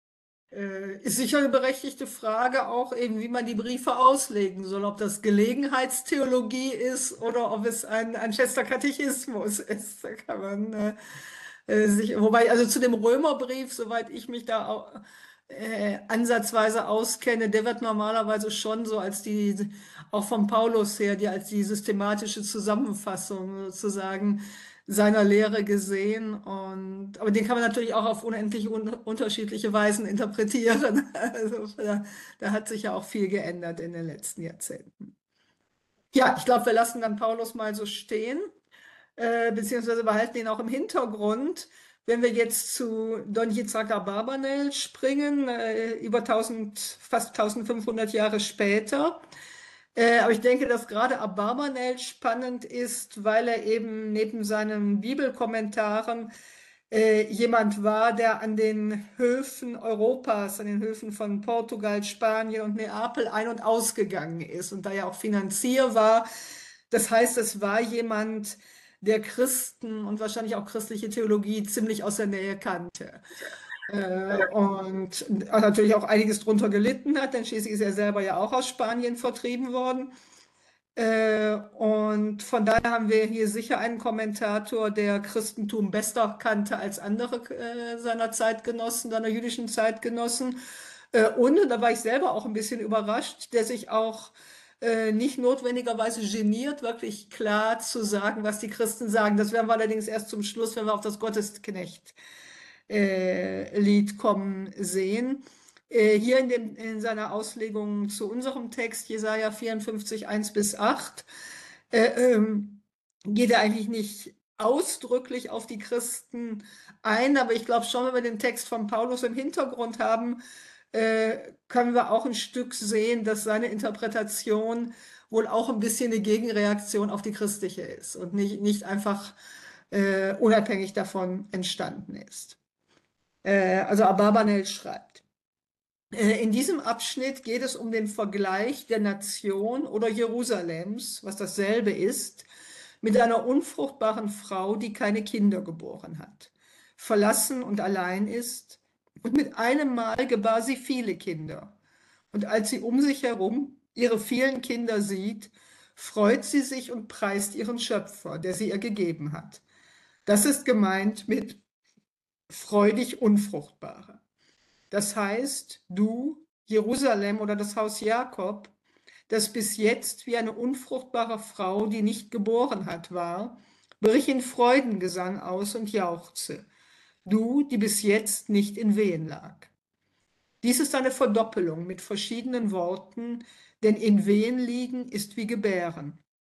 Äh, ist sicher eine berechtigte Frage auch eben, wie man die Briefe auslegen soll, ob das Gelegenheitstheologie ist oder ob es ein, ein fester Katechismus ist. Da kann man äh, äh, sich, wobei, also zu dem Römerbrief, soweit ich mich da auch, äh, ansatzweise auskenne, der wird normalerweise schon so als die, auch von Paulus her, die als die systematische Zusammenfassung sozusagen seiner Lehre gesehen. Und, aber den kann man natürlich auch auf unendlich un unterschiedliche Weisen interpretieren. Also da, da hat sich ja auch viel geändert in den letzten Jahrzehnten. Ja, ich glaube, wir lassen dann Paulus mal so stehen, äh, beziehungsweise behalten ihn auch im Hintergrund. Wenn wir jetzt zu Don Yitzhak Abarbanel springen, äh, über tausend, fast eintausendfünfhundert Jahre später. Äh, aber ich denke, dass gerade Abarbanel spannend ist, weil er eben neben seinen Bibelkommentaren äh, jemand war, der an den Höfen Europas, an den Höfen von Portugal, Spanien und Neapel ein- und ausgegangen ist und da ja auch Finanzier war. Das heißt, es war jemand, der Christen und wahrscheinlich auch christliche Theologie ziemlich aus der Nähe kannte. Äh, und natürlich auch einiges drunter gelitten hat, denn schließlich ist er selber ja auch aus Spanien vertrieben worden. Äh, und von daher haben wir hier sicher einen Kommentator, der Christentum besser kannte als andere äh, seiner Zeitgenossen, seiner jüdischen Zeitgenossen. Äh, und, und da war ich selber auch ein bisschen überrascht, der sich auch äh, nicht notwendigerweise geniert, wirklich klar zu sagen, was die Christen sagen. Das werden wir allerdings erst zum Schluss, wenn wir auf das Gottesknecht-Lied kommen, sehen. Hier in, dem, in seiner Auslegung zu unserem Text, Jesaja vierundfünfzig, eins bis acht, äh, ähm, geht er eigentlich nicht ausdrücklich auf die Christen ein, aber ich glaube schon, wenn wir den Text von Paulus im Hintergrund haben, äh, können wir auch ein Stück sehen, dass seine Interpretation wohl auch ein bisschen eine Gegenreaktion auf die christliche ist und nicht, nicht einfach äh, unabhängig davon entstanden ist. Äh, also Abarbanel schreibt: In diesem Abschnitt geht es um den Vergleich der Nation oder Jerusalems, was dasselbe ist, mit einer unfruchtbaren Frau, die keine Kinder geboren hat, verlassen und allein ist, und mit einem Mal gebar sie viele Kinder. Und als sie um sich herum ihre vielen Kinder sieht, freut sie sich und preist ihren Schöpfer, der sie ihr gegeben hat. Das ist gemeint mit freudig Unfruchtbare. Das heißt, du, Jerusalem oder das Haus Jakob, das bis jetzt wie eine unfruchtbare Frau, die nicht geboren hat, war, brich in Freudengesang aus und jauchze, du, die bis jetzt nicht in Wehen lag. Dies ist eine Verdoppelung mit verschiedenen Worten, denn in Wehen liegen ist wie gebären.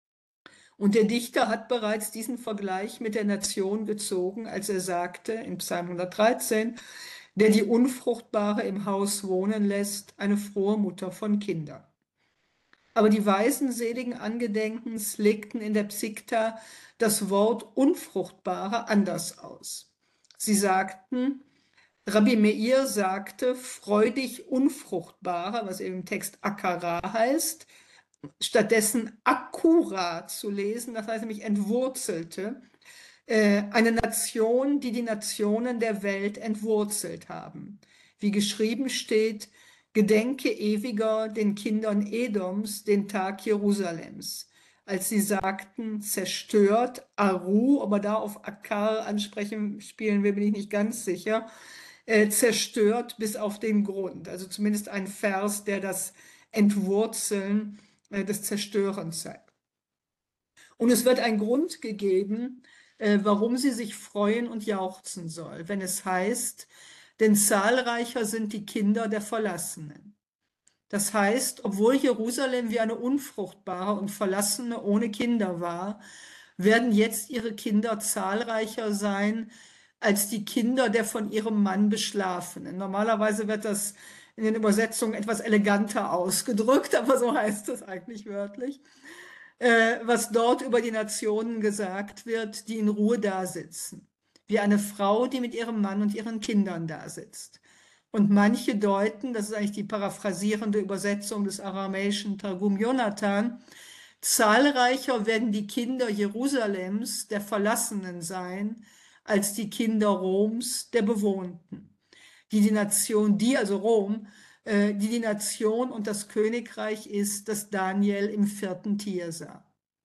Und der Dichter hat bereits diesen Vergleich mit der Nation gezogen, als er sagte in Psalm hundertdreizehn, der die Unfruchtbare im Haus wohnen lässt, eine frohe Mutter von Kindern. Aber die Weisen seligen Angedenkens legten in der Psikta das Wort Unfruchtbare anders aus. Sie sagten, Rabbi Meir sagte, freudig Unfruchtbare, was eben im Text Akara heißt, stattdessen Akura zu lesen, das heißt nämlich entwurzelte, eine Nation, die die Nationen der Welt entwurzelt haben. Wie geschrieben steht, gedenke ewiger den Kindern Edoms den Tag Jerusalems, als sie sagten, zerstört, Aru, aber da auf Akar ansprechen, spielen wir, bin ich nicht ganz sicher, äh, zerstört bis auf den Grund. Also zumindest ein Vers, der das Entwurzeln äh, des Zerstörens zeigt. Und es wird ein Grund gegeben, warum sie sich freuen und jauchzen soll, wenn es heißt, denn zahlreicher sind die Kinder der Verlassenen. Das heißt, obwohl Jerusalem wie eine unfruchtbare und Verlassene ohne Kinder war, werden jetzt ihre Kinder zahlreicher sein als die Kinder der von ihrem Mann Beschlafenen. Normalerweise wird das in den Übersetzungen etwas eleganter ausgedrückt, aber so heißt es eigentlich wörtlich. Was dort über die Nationen gesagt wird, die in Ruhe dasitzen, wie eine Frau, die mit ihrem Mann und ihren Kindern dasitzt. Und manche deuten, das ist eigentlich die paraphrasierende Übersetzung des aramäischen Targum Jonathan, zahlreicher werden die Kinder Jerusalems, der Verlassenen sein, als die Kinder Roms, der Bewohnten. Die die Nation, die, also Rom, die die Nation und das Königreich ist, das Daniel im vierten Tier sah.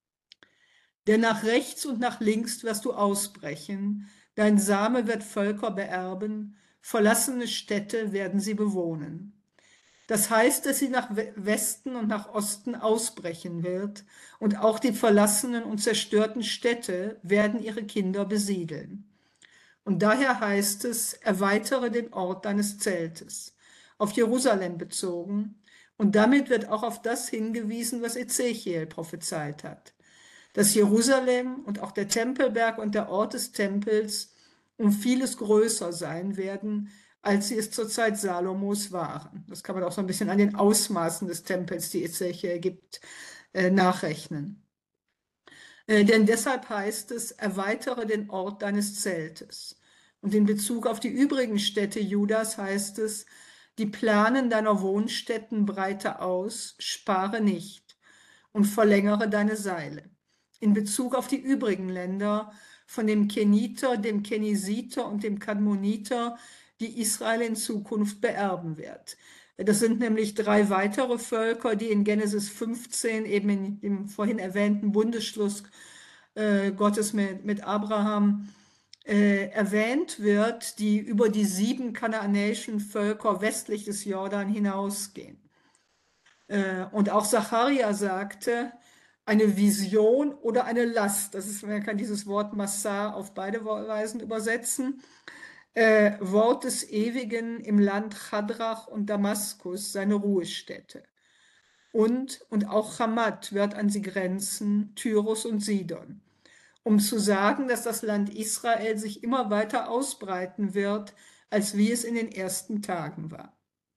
Denn nach rechts und nach links wirst du ausbrechen, dein Same wird Völker beerben, verlassene Städte werden sie bewohnen. Das heißt, dass sie nach Westen und nach Osten ausbrechen wird, und auch die verlassenen und zerstörten Städte werden ihre Kinder besiedeln. Und daher heißt es, erweitere den Ort deines Zeltes, auf Jerusalem bezogen, und damit wird auch auf das hingewiesen, was Ezechiel prophezeit hat, dass Jerusalem und auch der Tempelberg und der Ort des Tempels um vieles größer sein werden, als sie es zur Zeit Salomos waren. Das kann man auch so ein bisschen an den Ausmaßen des Tempels, die Ezechiel gibt, äh, nachrechnen. Äh, denn deshalb heißt es, erweitere den Ort deines Zeltes. Und in Bezug auf die übrigen Städte Judas heißt es, die Planen deiner Wohnstätten breite aus, spare nicht und verlängere deine Seile. In Bezug auf die übrigen Länder, von dem Keniter, dem Kenisiter und dem Kadmoniter, die Israel in Zukunft beerben wird. Das sind nämlich drei weitere Völker, die in Genesis fünfzehn eben in dem vorhin erwähnten Bundesschluss äh, Gottes mit, mit Abraham äh, erwähnt wird, die über die sieben kanaanäischen Völker westlich des Jordan hinausgehen. Äh, und auch Zacharia sagte, eine Vision oder eine Last, das ist, man kann dieses Wort Massah auf beide Weisen übersetzen, Äh, Wort des Ewigen im Land Chadrach und Damaskus, seine Ruhestätte. Und, und auch Chamat wird an sie grenzen, Tyrus und Sidon, um zu sagen, dass das Land Israel sich immer weiter ausbreiten wird, als wie es in den ersten Tagen war.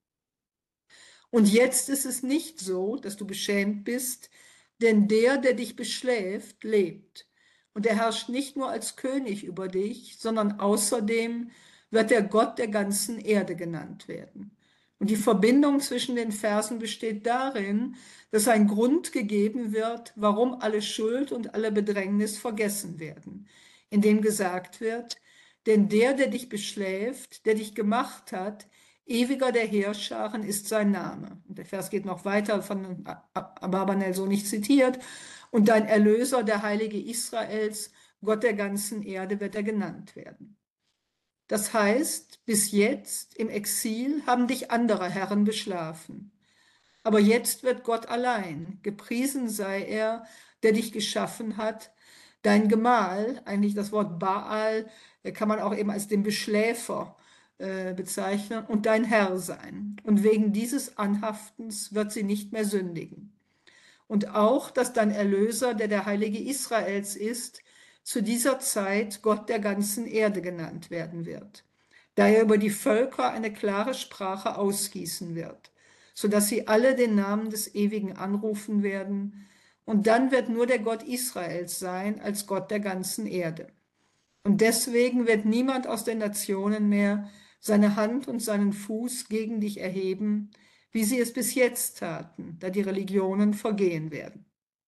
Und jetzt ist es nicht so, dass du beschämt bist, denn der, der dich beschläft, lebt. Und er herrscht nicht nur als König über dich, sondern außerdem wird er Gott der ganzen Erde genannt werden. Und die Verbindung zwischen den Versen besteht darin, dass ein Grund gegeben wird, warum alle Schuld und alle Bedrängnis vergessen werden, indem gesagt wird, denn der, der dich beschläft, der dich gemacht hat, ewiger der Heerscharen ist sein Name. Und der Vers geht noch weiter, von Abarbanel so nicht zitiert. Und dein Erlöser, der Heilige Israels, Gott der ganzen Erde, wird er genannt werden. Das heißt, bis jetzt im Exil haben dich andere Herren beschlafen. Aber jetzt wird Gott allein, gepriesen sei er, der dich geschaffen hat. Dein Gemahl, eigentlich das Wort Baal, kann man auch eben als den Beschläfer äh, bezeichnen, und dein Herr sein. Und wegen dieses Anhaftens wird sie nicht mehr sündigen. Und auch, dass dein Erlöser, der der Heilige Israels ist, zu dieser Zeit Gott der ganzen Erde genannt werden wird, da er über die Völker eine klare Sprache ausgießen wird, sodass sie alle den Namen des Ewigen anrufen werden, und dann wird nur der Gott Israels sein als Gott der ganzen Erde. Und deswegen wird niemand aus den Nationen mehr seine Hand und seinen Fuß gegen dich erheben, wie sie es bis jetzt taten, da die Religionen vergehen werden.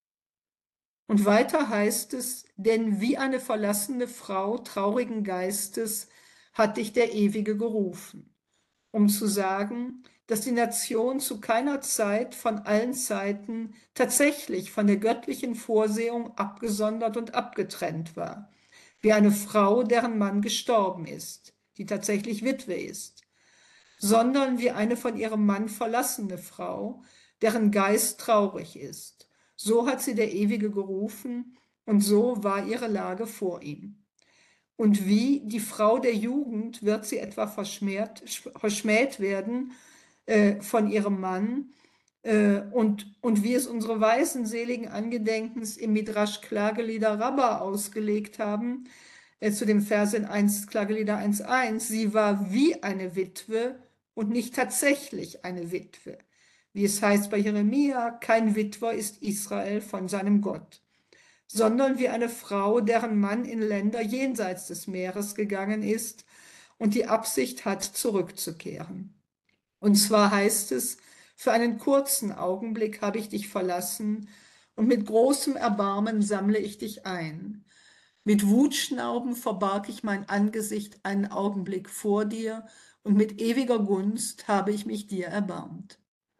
Und weiter heißt es, denn wie eine verlassene Frau traurigen Geistes hat dich der Ewige gerufen, um zu sagen, dass die Nation zu keiner Zeit von allen Zeiten tatsächlich von der göttlichen Vorsehung abgesondert und abgetrennt war, wie eine Frau, deren Mann gestorben ist, die tatsächlich Witwe ist, sondern wie eine von ihrem Mann verlassene Frau, deren Geist traurig ist. So hat sie der Ewige gerufen, und so war ihre Lage vor ihm. Und wie die Frau der Jugend wird sie etwa verschmäht, verschmäht werden äh, von ihrem Mann, äh, und, und wie es unsere weißen seligen Angedenkens im Midrash Klagelieder Rabbah ausgelegt haben, äh, zu dem Vers in eins, Klagelieder eins Punkt eins, sie war wie eine Witwe und nicht tatsächlich eine Witwe. Wie es heißt bei Jeremia, kein Witwer ist Israel von seinem Gott, sondern wie eine Frau, deren Mann in Länder jenseits des Meeres gegangen ist und die Absicht hat, zurückzukehren. Und zwar heißt es, für einen kurzen Augenblick habe ich dich verlassen und mit großem Erbarmen sammle ich dich ein. Mit Wutschnauben verbarg ich mein Angesicht einen Augenblick vor dir und mit ewiger Gunst habe ich mich dir erbarmt.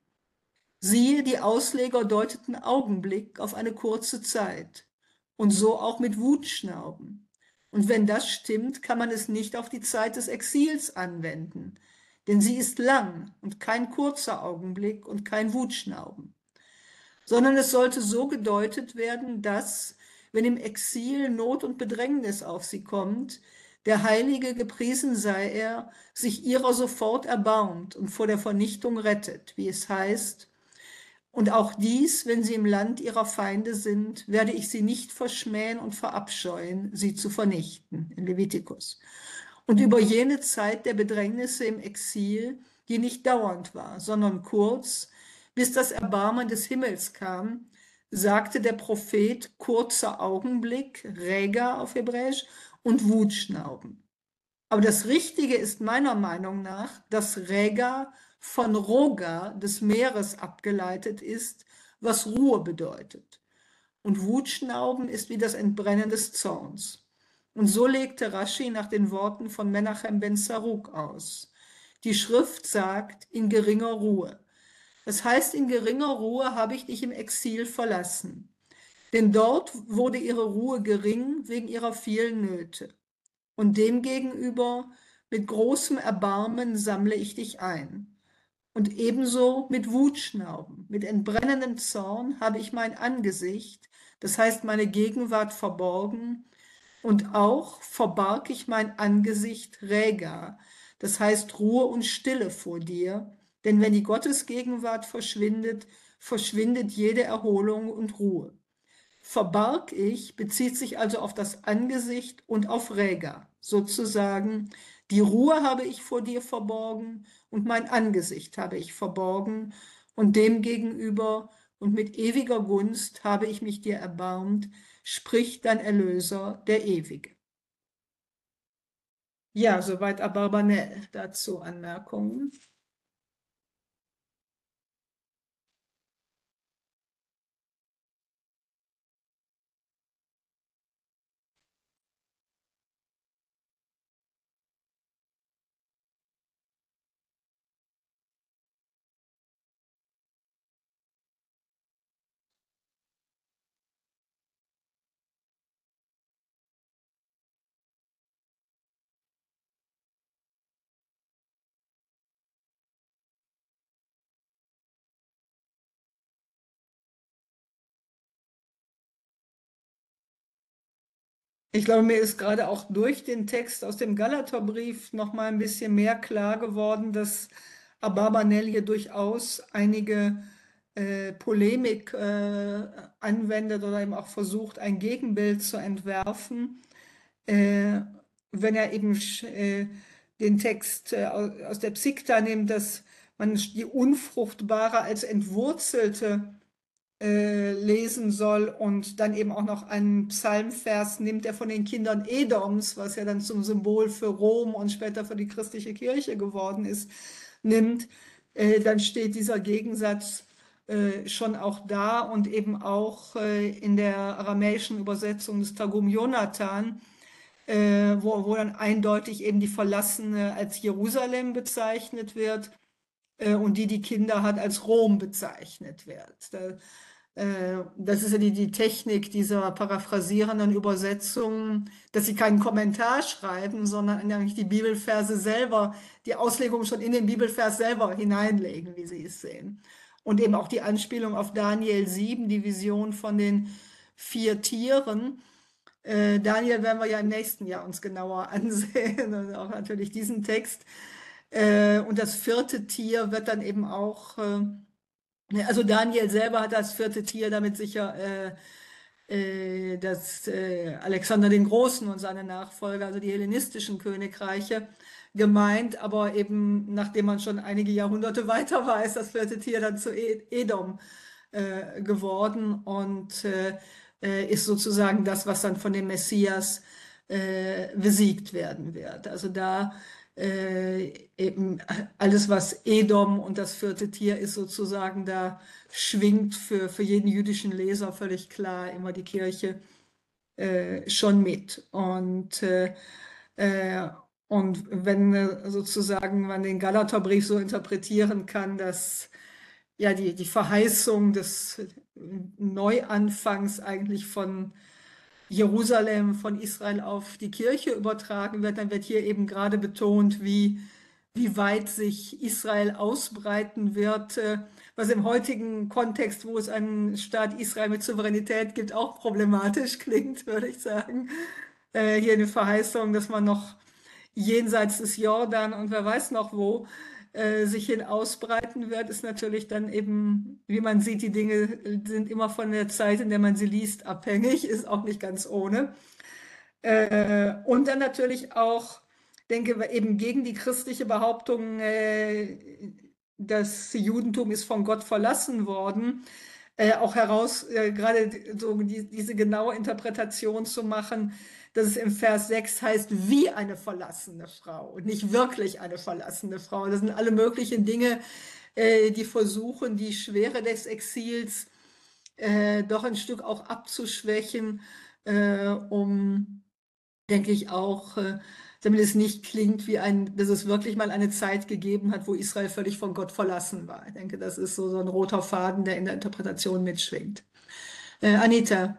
Siehe, die Ausleger deuteten Augenblick auf eine kurze Zeit und so auch mit Wutschnauben. Und wenn das stimmt, kann man es nicht auf die Zeit des Exils anwenden, denn sie ist lang und kein kurzer Augenblick und kein Wutschnauben, sondern es sollte so gedeutet werden, dass, wenn im Exil Not und Bedrängnis auf sie kommt, der Heilige, gepriesen sei er, sich ihrer sofort erbarmt und vor der Vernichtung rettet, wie es heißt, und auch dies, wenn sie im Land ihrer Feinde sind, werde ich sie nicht verschmähen und verabscheuen, sie zu vernichten, in Levitikus. Und über jene Zeit der Bedrängnisse im Exil, die nicht dauernd war, sondern kurz, bis das Erbarmen des Himmels kam, sagte der Prophet kurzer Augenblick, Rega auf Hebräisch, und Wutschnauben. Aber das Richtige ist meiner Meinung nach, dass Rega von Roga des Meeres abgeleitet ist, was Ruhe bedeutet. Und Wutschnauben ist wie das Entbrennen des Zorns. Und so legte Rashi nach den Worten von Menachem ben Saruk aus. Die Schrift sagt, in geringer Ruhe. Das heißt, in geringer Ruhe habe ich dich im Exil verlassen. Denn dort wurde ihre Ruhe gering wegen ihrer vielen Nöte. Und demgegenüber mit großem Erbarmen sammle ich dich ein. Und ebenso mit Wutschnauben, mit entbrennendem Zorn habe ich mein Angesicht, das heißt meine Gegenwart verborgen, und auch verbarg ich mein Angesicht Rega, das heißt Ruhe und Stille vor dir, denn wenn die Gottesgegenwart verschwindet, verschwindet jede Erholung und Ruhe. Verbarg ich bezieht sich also auf das Angesicht und auf Rega, sozusagen, die Ruhe habe ich vor dir verborgen und mein Angesicht habe ich verborgen und demgegenüber und mit ewiger Gunst habe ich mich dir erbarmt, spricht dein Erlöser, der Ewige. Ja, soweit Abarbanel. Dazu Anmerkungen. Ich glaube, mir ist gerade auch durch den Text aus dem Galaterbrief noch mal ein bisschen mehr klar geworden, dass Abarbanel hier durchaus einige äh, Polemik äh, anwendet oder eben auch versucht, ein Gegenbild zu entwerfen, äh, wenn er eben äh, den Text äh, aus der Psikta nimmt, dass man die Unfruchtbare als Entwurzelte äh, lesen soll und dann eben auch noch einen Psalmvers nimmt, der von den Kindern Edoms, was ja dann zum Symbol für Rom und später für die christliche Kirche geworden ist, nimmt, äh, dann steht dieser Gegensatz äh, schon auch da und eben auch äh, in der aramäischen Übersetzung des Targum Jonathan, äh, wo, wo dann eindeutig eben die Verlassene als Jerusalem bezeichnet wird äh, und die, die Kinder hat, als Rom bezeichnet wird. Da, Das ist ja die, die Technik dieser paraphrasierenden Übersetzungen, dass sie keinen Kommentar schreiben, sondern eigentlich die Bibelverse selber, die Auslegung schon in den Bibelvers selber hineinlegen, wie sie es sehen. Und eben auch die Anspielung auf Daniel sieben, die Vision von den vier Tieren. Äh, Daniel werden wir ja im nächsten Jahr uns genauer ansehen und auch natürlich diesen Text. Äh, und das vierte Tier wird dann eben auch... Äh, Also Daniel selber hat das vierte Tier damit sicher äh, äh, das äh, Alexander den Großen und seine Nachfolger, also die hellenistischen Königreiche, gemeint, aber eben nachdem man schon einige Jahrhunderte weiter war, ist das vierte Tier dann zu Edom äh, geworden und äh, ist sozusagen das, was dann von dem Messias äh, besiegt werden wird. Also da Äh, eben alles, was Edom und das vierte Tier ist, sozusagen, da schwingt für, für jeden jüdischen Leser völlig klar immer die Kirche äh, schon mit. Und, äh, äh, und wenn äh, sozusagen man den Galaterbrief so interpretieren kann, dass ja die, die Verheißung des Neuanfangs eigentlich von Jerusalem, von Israel auf die Kirche übertragen wird, dann wird hier eben gerade betont, wie, wie weit sich Israel ausbreiten wird, was im heutigen Kontext, wo es einen Staat Israel mit Souveränität gibt, auch problematisch klingt, würde ich sagen. Äh, hier eine Verheißung, dass man noch jenseits des Jordan und wer weiß noch wo äh, sich hin ausbreiten wird, ist natürlich dann eben, wie man sieht, die Dinge sind immer von der Zeit, in der man sie liest, abhängig, ist auch nicht ganz ohne. Äh, und dann natürlich auch, denke ich, eben gegen die christliche Behauptung, äh, das Judentum ist von Gott verlassen worden, äh, auch heraus, äh, gerade so die, diese genaue Interpretation zu machen, dass es im Vers sechs heißt, wie eine verlassene Frau und nicht wirklich eine verlassene Frau. Das sind alle möglichen Dinge, äh, die versuchen, die Schwere des Exils äh, doch ein Stück auch abzuschwächen, äh, um, denke ich, auch äh, damit es nicht klingt wie ein, dass es wirklich mal eine Zeit gegeben hat, wo Israel völlig von Gott verlassen war. Ich denke, das ist so, so ein roter Faden, der in der Interpretation mitschwingt. Äh, Anita.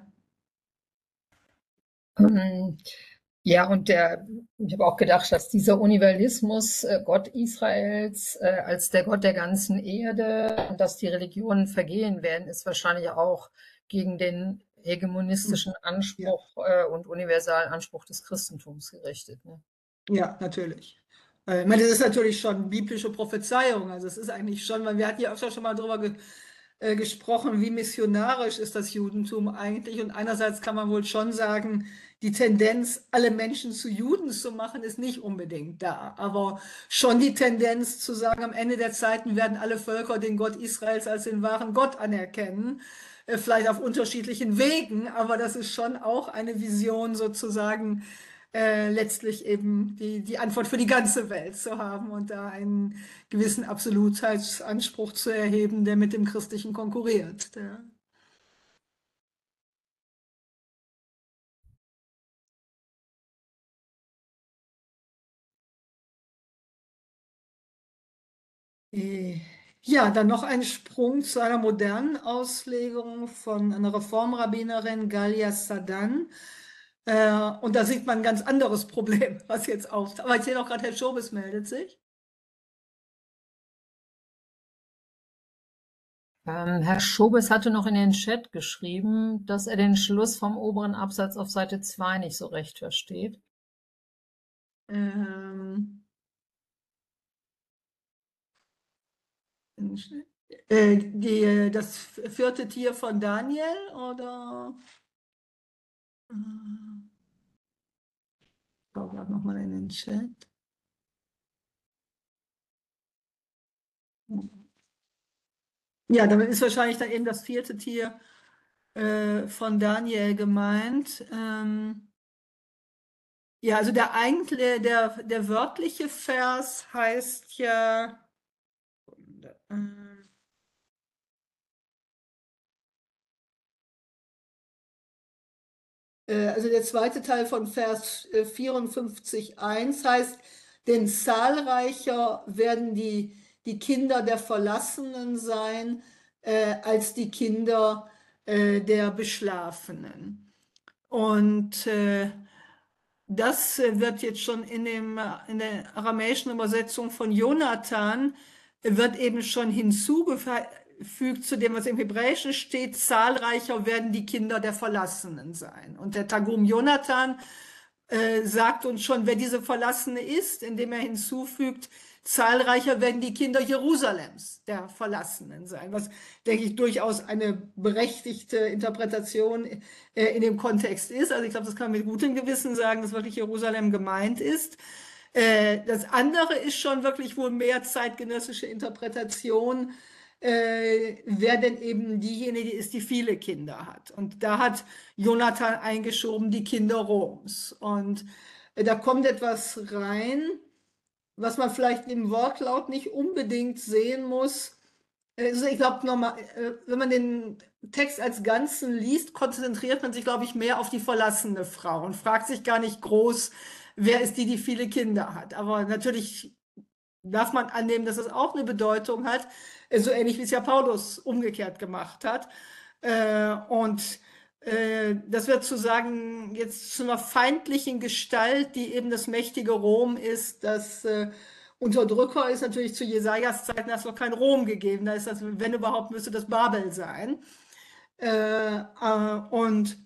Ähm, Ja, und der, ich habe auch gedacht, dass dieser Universalismus, äh, Gott Israels, äh, als der Gott der ganzen Erde, und dass die Religionen vergehen werden, ist wahrscheinlich auch gegen den hegemonistischen Anspruch äh, und universalen Anspruch des Christentums gerichtet. Ne? Ja, natürlich. Äh, Ich meine, das ist natürlich schon biblische Prophezeiung. Also es ist eigentlich schon, weil wir hatten ja öfter schon mal darüber ge äh, gesprochen, wie missionarisch ist das Judentum eigentlich. Und einerseits kann man wohl schon sagen, die Tendenz, alle Menschen zu Juden zu machen, ist nicht unbedingt da. Aber schon die Tendenz zu sagen, am Ende der Zeiten werden alle Völker den Gott Israels als den wahren Gott anerkennen. Äh, Vielleicht auf unterschiedlichen Wegen, aber das ist schon auch eine Vision sozusagen, äh, letztlich eben die, die Antwort für die ganze Welt zu haben und da einen gewissen Absolutheitsanspruch zu erheben, der mit dem Christlichen konkurriert. Ja. Äh, Ja, dann noch ein Sprung zu einer modernen Auslegung von einer Reformrabbinerin, Galia Sadan. Äh, und da sieht man ein ganz anderes Problem, was jetzt auftaucht. Aber ich sehe auch gerade, Herr Schobes meldet sich. Ähm, Herr Schobes hatte noch in den Chat geschrieben, dass er den Schluss vom oberen Absatz auf Seite zwei nicht so recht versteht. Ähm, äh, die, das vierte Tier von Daniel oder? Ich schaue gerade nochmal in den Chat. Ja, damit ist wahrscheinlich dann eben das vierte Tier äh, von Daniel gemeint. Ähm, ja, also der eigentliche, der, der wörtliche Vers heißt ja, äh, äh, also der zweite Teil von Vers äh, vierundfünfzig eins heißt, denn zahlreicher werden die, die Kinder der Verlassenen sein, äh, als die Kinder äh, der Beschlafenen. Und äh, das äh, wird jetzt schon in, dem, äh, in der aramäischen Übersetzung von Jonathan, äh, wird eben schon hinzugefügt zu dem, was im Hebräischen steht, zahlreicher werden die Kinder der Verlassenen sein. Und der Targum Jonathan äh, sagt uns schon, wer diese Verlassene ist, indem er hinzufügt, zahlreicher werden die Kinder Jerusalems der Verlassenen sein, was, denke ich, durchaus eine berechtigte Interpretation äh, in dem Kontext ist. Also ich glaube, das kann man mit gutem Gewissen sagen, dass wirklich Jerusalem gemeint ist. Äh, das andere ist schon wirklich wohl mehr zeitgenössische Interpretation, äh, wer denn eben diejenige ist, die viele Kinder hat. Und da hat Jonathan eingeschoben, die Kinder Roms. Und äh, da kommt etwas rein, was man vielleicht im Wortlaut nicht unbedingt sehen muss. Also ich glaube, wenn man den Text als Ganzen liest, konzentriert man sich, glaube ich, mehr auf die verlassene Frau und fragt sich gar nicht groß, wer ist die, die viele Kinder hat. Aber natürlich darf man annehmen, dass es auch eine Bedeutung hat, so ähnlich wie es ja Paulus umgekehrt gemacht hat. Und das wird zu sagen, jetzt zu einer feindlichen Gestalt, die eben das mächtige Rom ist, das äh, Unterdrücker ist natürlich zu Jesajas Zeiten, hat es noch kein Rom gegeben. Da ist das, wenn überhaupt, müsste das Babel sein. Äh, äh, und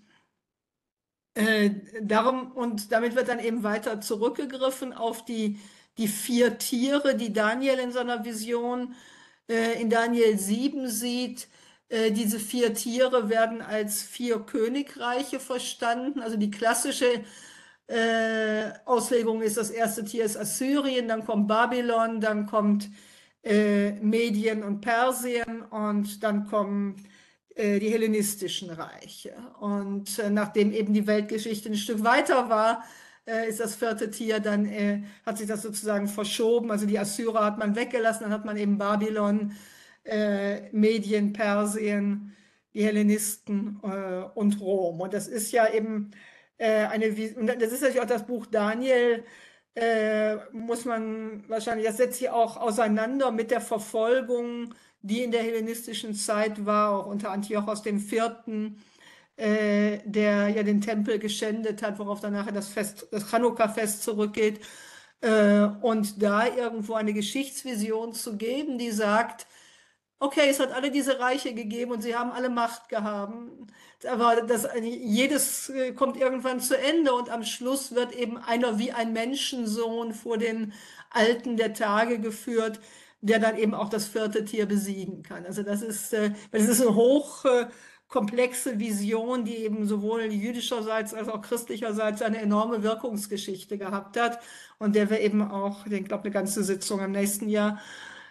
äh, darum, und damit wird dann eben weiter zurückgegriffen auf die, die vier Tiere, die Daniel in seiner Vision äh, in Daniel sieben sieht. Diese vier Tiere werden als vier Königreiche verstanden. Also die klassische äh, Auslegung ist, das erste Tier ist Assyrien, dann kommt Babylon, dann kommt äh, Medien und Persien und dann kommen äh, die hellenistischen Reiche. Und äh, nachdem eben die Weltgeschichte ein Stück weiter war, äh, ist das vierte Tier, dann äh, hat sich das sozusagen verschoben. Also die Assyrer hat man weggelassen, dann hat man eben Babylon, Äh, Medien, Persien, die Hellenisten äh, und Rom. Und das ist ja eben äh, eine, und das ist natürlich auch das Buch Daniel, äh, muss man wahrscheinlich, das setzt sich auch auseinander mit der Verfolgung, die in der hellenistischen Zeit war, auch unter Antiochos dem Vierten, äh, der ja den Tempel geschändet hat, worauf dann nachher das Fest, das Chanukka-Fest zurückgeht. Äh, und da irgendwo eine Geschichtsvision zu geben, die sagt, okay, es hat alle diese Reiche gegeben und sie haben alle Macht gehabt. Aber das, jedes äh, kommt irgendwann zu Ende und am Schluss wird eben einer wie ein Menschensohn vor den Alten der Tage geführt, der dann eben auch das vierte Tier besiegen kann. Also das ist, äh, das ist eine hoch äh, komplexe Vision, die eben sowohl jüdischerseits als auch christlicherseits eine enorme Wirkungsgeschichte gehabt hat und der wir eben auch, ich glaube, eine ganze Sitzung im nächsten Jahr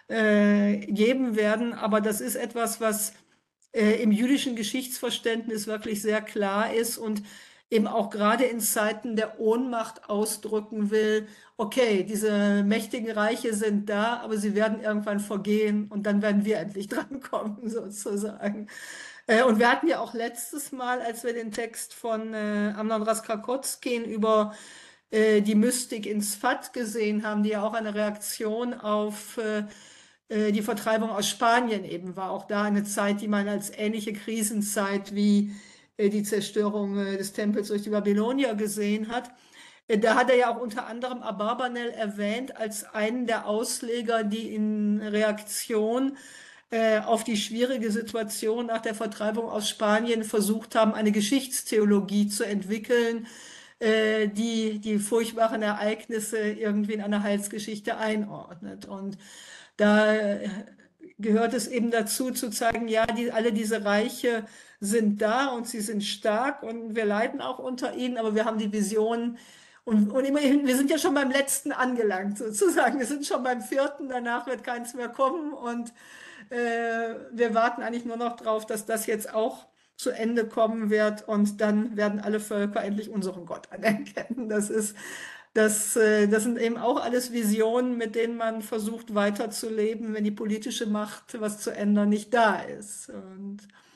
äh, geben werden. Aber das ist etwas, was äh, im jüdischen Geschichtsverständnis wirklich sehr klar ist und eben auch gerade in Zeiten der Ohnmacht ausdrücken will, okay, diese mächtigen Reiche sind da, aber sie werden irgendwann vergehen und dann werden wir endlich drankommen, sozusagen. Äh, und wir hatten ja auch letztes Mal, als wir den Text von äh, Amnon Raskakotzkin über äh, die Mystik in Sfat gesehen haben, die ja auch eine Reaktion auf äh, die Vertreibung aus Spanien eben war. Auch da eine Zeit, die man als ähnliche Krisenzeit wie die Zerstörung des Tempels durch die Babylonier gesehen hat. Da hat er ja auch unter anderem Abarbanel erwähnt als einen der Ausleger, die in Reaktion auf die schwierige Situation nach der Vertreibung aus Spanien versucht haben, eine Geschichtstheologie zu entwickeln, die die furchtbaren Ereignisse irgendwie in eine Heilsgeschichte einordnet. Und da gehört es eben dazu, zu zeigen, ja, die, alle diese Reiche sind da und sie sind stark und wir leiden auch unter ihnen, aber wir haben die Vision und, und immerhin, wir sind ja schon beim letzten angelangt, sozusagen. Wir sind schon beim vierten, danach wird keins mehr kommen und äh, wir warten eigentlich nur noch drauf, dass das jetzt auch zu Ende kommen wird und dann werden alle Völker endlich unseren Gott anerkennen. Das ist Das, das sind eben auch alles Visionen, mit denen man versucht weiterzuleben, wenn die politische Macht, was zu ändern, nicht da ist. Und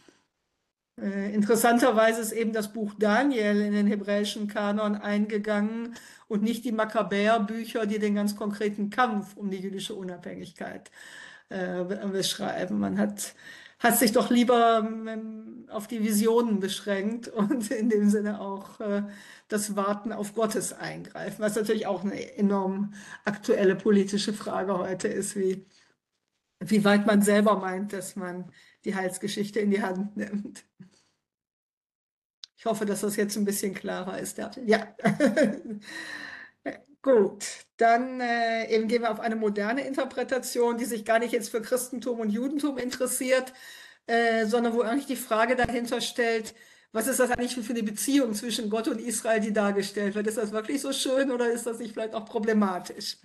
äh, interessanterweise ist eben das Buch Daniel in den hebräischen Kanon eingegangen und nicht die Makkabäerbücher, die den ganz konkreten Kampf um die jüdische Unabhängigkeit äh, beschreiben. Man hat hat sich doch lieber ähm, auf die Visionen beschränkt und in dem Sinne auch äh, das Warten auf Gottes Eingreifen, was natürlich auch eine enorm aktuelle politische Frage heute ist, wie, wie weit man selber meint, dass man die Heilsgeschichte in die Hand nimmt. Ich hoffe, dass das jetzt ein bisschen klarer ist. Ja. Gut, dann äh, eben gehen wir auf eine moderne Interpretation, die sich gar nicht jetzt für Christentum und Judentum interessiert, äh, sondern wo eigentlich die Frage dahinter stellt, was ist das eigentlich für eine Beziehung zwischen Gott und Israel, die dargestellt wird? Ist das wirklich so schön oder ist das nicht vielleicht auch problematisch?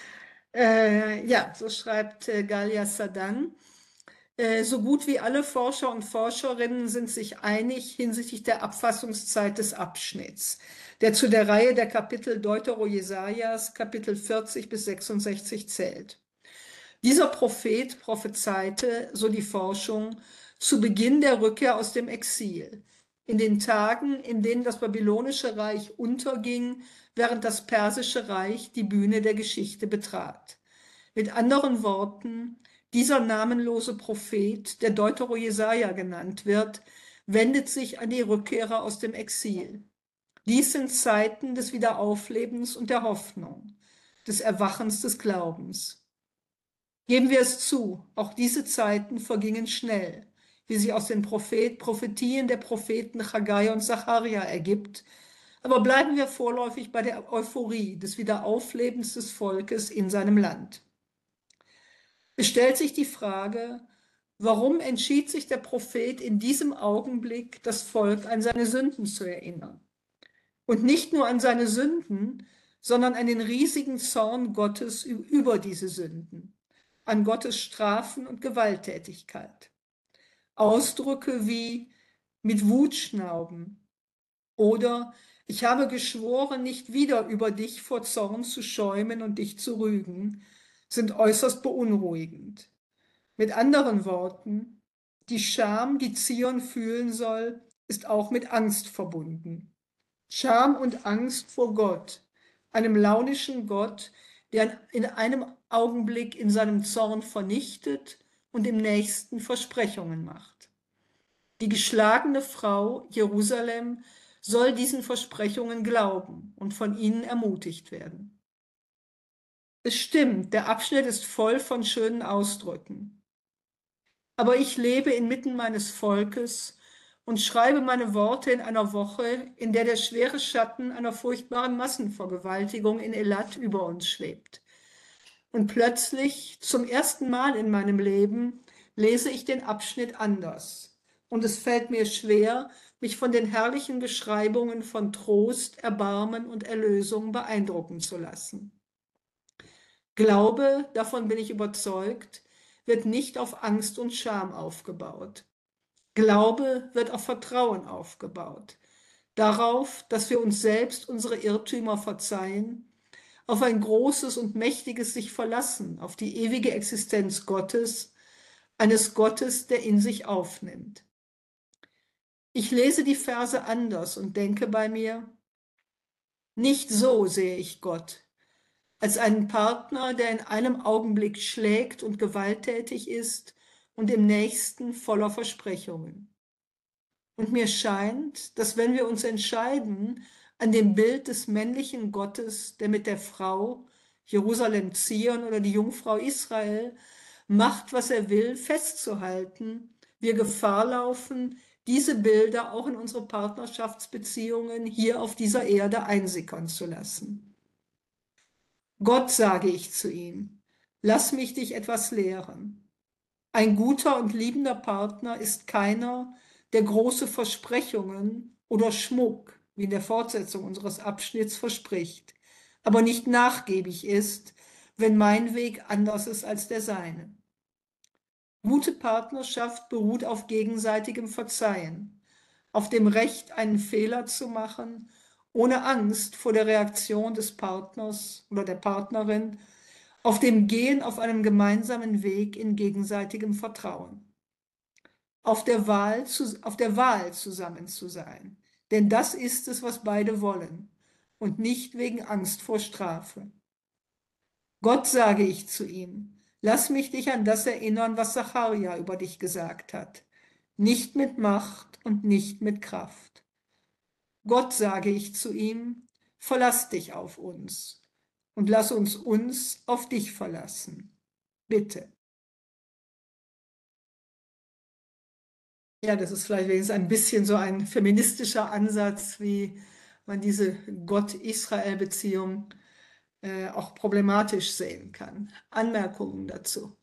Äh, ja, so schreibt äh, Galia Sadan. Äh, so gut wie alle Forscher und Forscherinnen sind sich einig hinsichtlich der Abfassungszeit des Abschnitts, der zu der Reihe der Kapitel Deutero-Jesajas, Kapitel vierzig bis sechsundsechzig zählt. Dieser Prophet prophezeite, so die Forschung, zu Beginn der Rückkehr aus dem Exil, in den Tagen, in denen das babylonische Reich unterging, während das persische Reich die Bühne der Geschichte betrat. Mit anderen Worten, dieser namenlose Prophet, der Deutero-Jesaja genannt wird, wendet sich an die Rückkehrer aus dem Exil. Dies sind Zeiten des Wiederauflebens und der Hoffnung, des Erwachens des Glaubens. Geben wir es zu, auch diese Zeiten vergingen schnell, wie sie aus den Prophet, Prophetien der Propheten Haggai und Zacharia ergibt, aber bleiben wir vorläufig bei der Euphorie des Wiederauflebens des Volkes in seinem Land. Es stellt sich die Frage, warum entschied sich der Prophet in diesem Augenblick, das Volk an seine Sünden zu erinnern? Und nicht nur an seine Sünden, sondern an den riesigen Zorn Gottes über diese Sünden, an Gottes Strafen und Gewalttätigkeit. Ausdrücke wie mit Wut schnauben oder ich habe geschworen, nicht wieder über dich vor Zorn zu schäumen und dich zu rügen, sind äußerst beunruhigend. Mit anderen Worten, die Scham, die Zion fühlen soll, ist auch mit Angst verbunden. Scham und Angst vor Gott, einem launischen Gott, der in einem Augenblick in seinem Zorn vernichtet und im nächsten Versprechungen macht. Die geschlagene Frau Jerusalem soll diesen Versprechungen glauben und von ihnen ermutigt werden. Es stimmt, der Abschnitt ist voll von schönen Ausdrücken. Aber ich lebe inmitten meines Volkes und schreibe meine Worte in einer Woche, in der der schwere Schatten einer furchtbaren Massenvergewaltigung in Elat über uns schwebt. Und plötzlich, zum ersten Mal in meinem Leben, lese ich den Abschnitt anders. Und es fällt mir schwer, mich von den herrlichen Beschreibungen von Trost, Erbarmen und Erlösung beeindrucken zu lassen. Glaube, davon bin ich überzeugt, wird nicht auf Angst und Scham aufgebaut. Glaube wird auf Vertrauen aufgebaut. Darauf, dass wir uns selbst unsere Irrtümer verzeihen, auf ein großes und mächtiges sich verlassen, auf die ewige Existenz Gottes, eines Gottes, der in sich aufnimmt. Ich lese die Verse anders und denke bei mir, nicht so sehe ich Gott, als einen Partner, der in einem Augenblick schlägt und gewalttätig ist und im nächsten voller Versprechungen. Und mir scheint, dass wenn wir uns entscheiden, an dem Bild des männlichen Gottes, der mit der Frau, Jerusalem Zion oder die Jungfrau Israel, macht, was er will, festzuhalten, wir Gefahr laufen, diese Bilder auch in unsere Partnerschaftsbeziehungen hier auf dieser Erde einsickern zu lassen. Gott, sage ich zu ihm, lass mich dich etwas lehren. Ein guter und liebender Partner ist keiner, der große Versprechungen oder Schmuck, wie in der Fortsetzung unseres Abschnitts verspricht, aber nicht nachgiebig ist, wenn mein Weg anders ist als der seine. Gute Partnerschaft beruht auf gegenseitigem Verzeihen, auf dem Recht, einen Fehler zu machen, ohne Angst vor der Reaktion des Partners oder der Partnerin, auf dem Gehen auf einem gemeinsamen Weg in gegenseitigem Vertrauen, auf der Wahl, zu, auf der Wahl zusammen zu sein, denn das ist es, was beide wollen und nicht wegen Angst vor Strafe. Gott, sage ich zu ihm, lass mich dich an das erinnern, was Sacharja über dich gesagt hat, nicht mit Macht und nicht mit Kraft. Gott, sage ich zu ihm, verlass dich auf uns und lass uns uns auf dich verlassen. Bitte. Ja, das ist vielleicht wenigstens ein bisschen so ein feministischer Ansatz, wie man diese Gott-Israel-Beziehung äh, auch problematisch sehen kann. Anmerkungen dazu?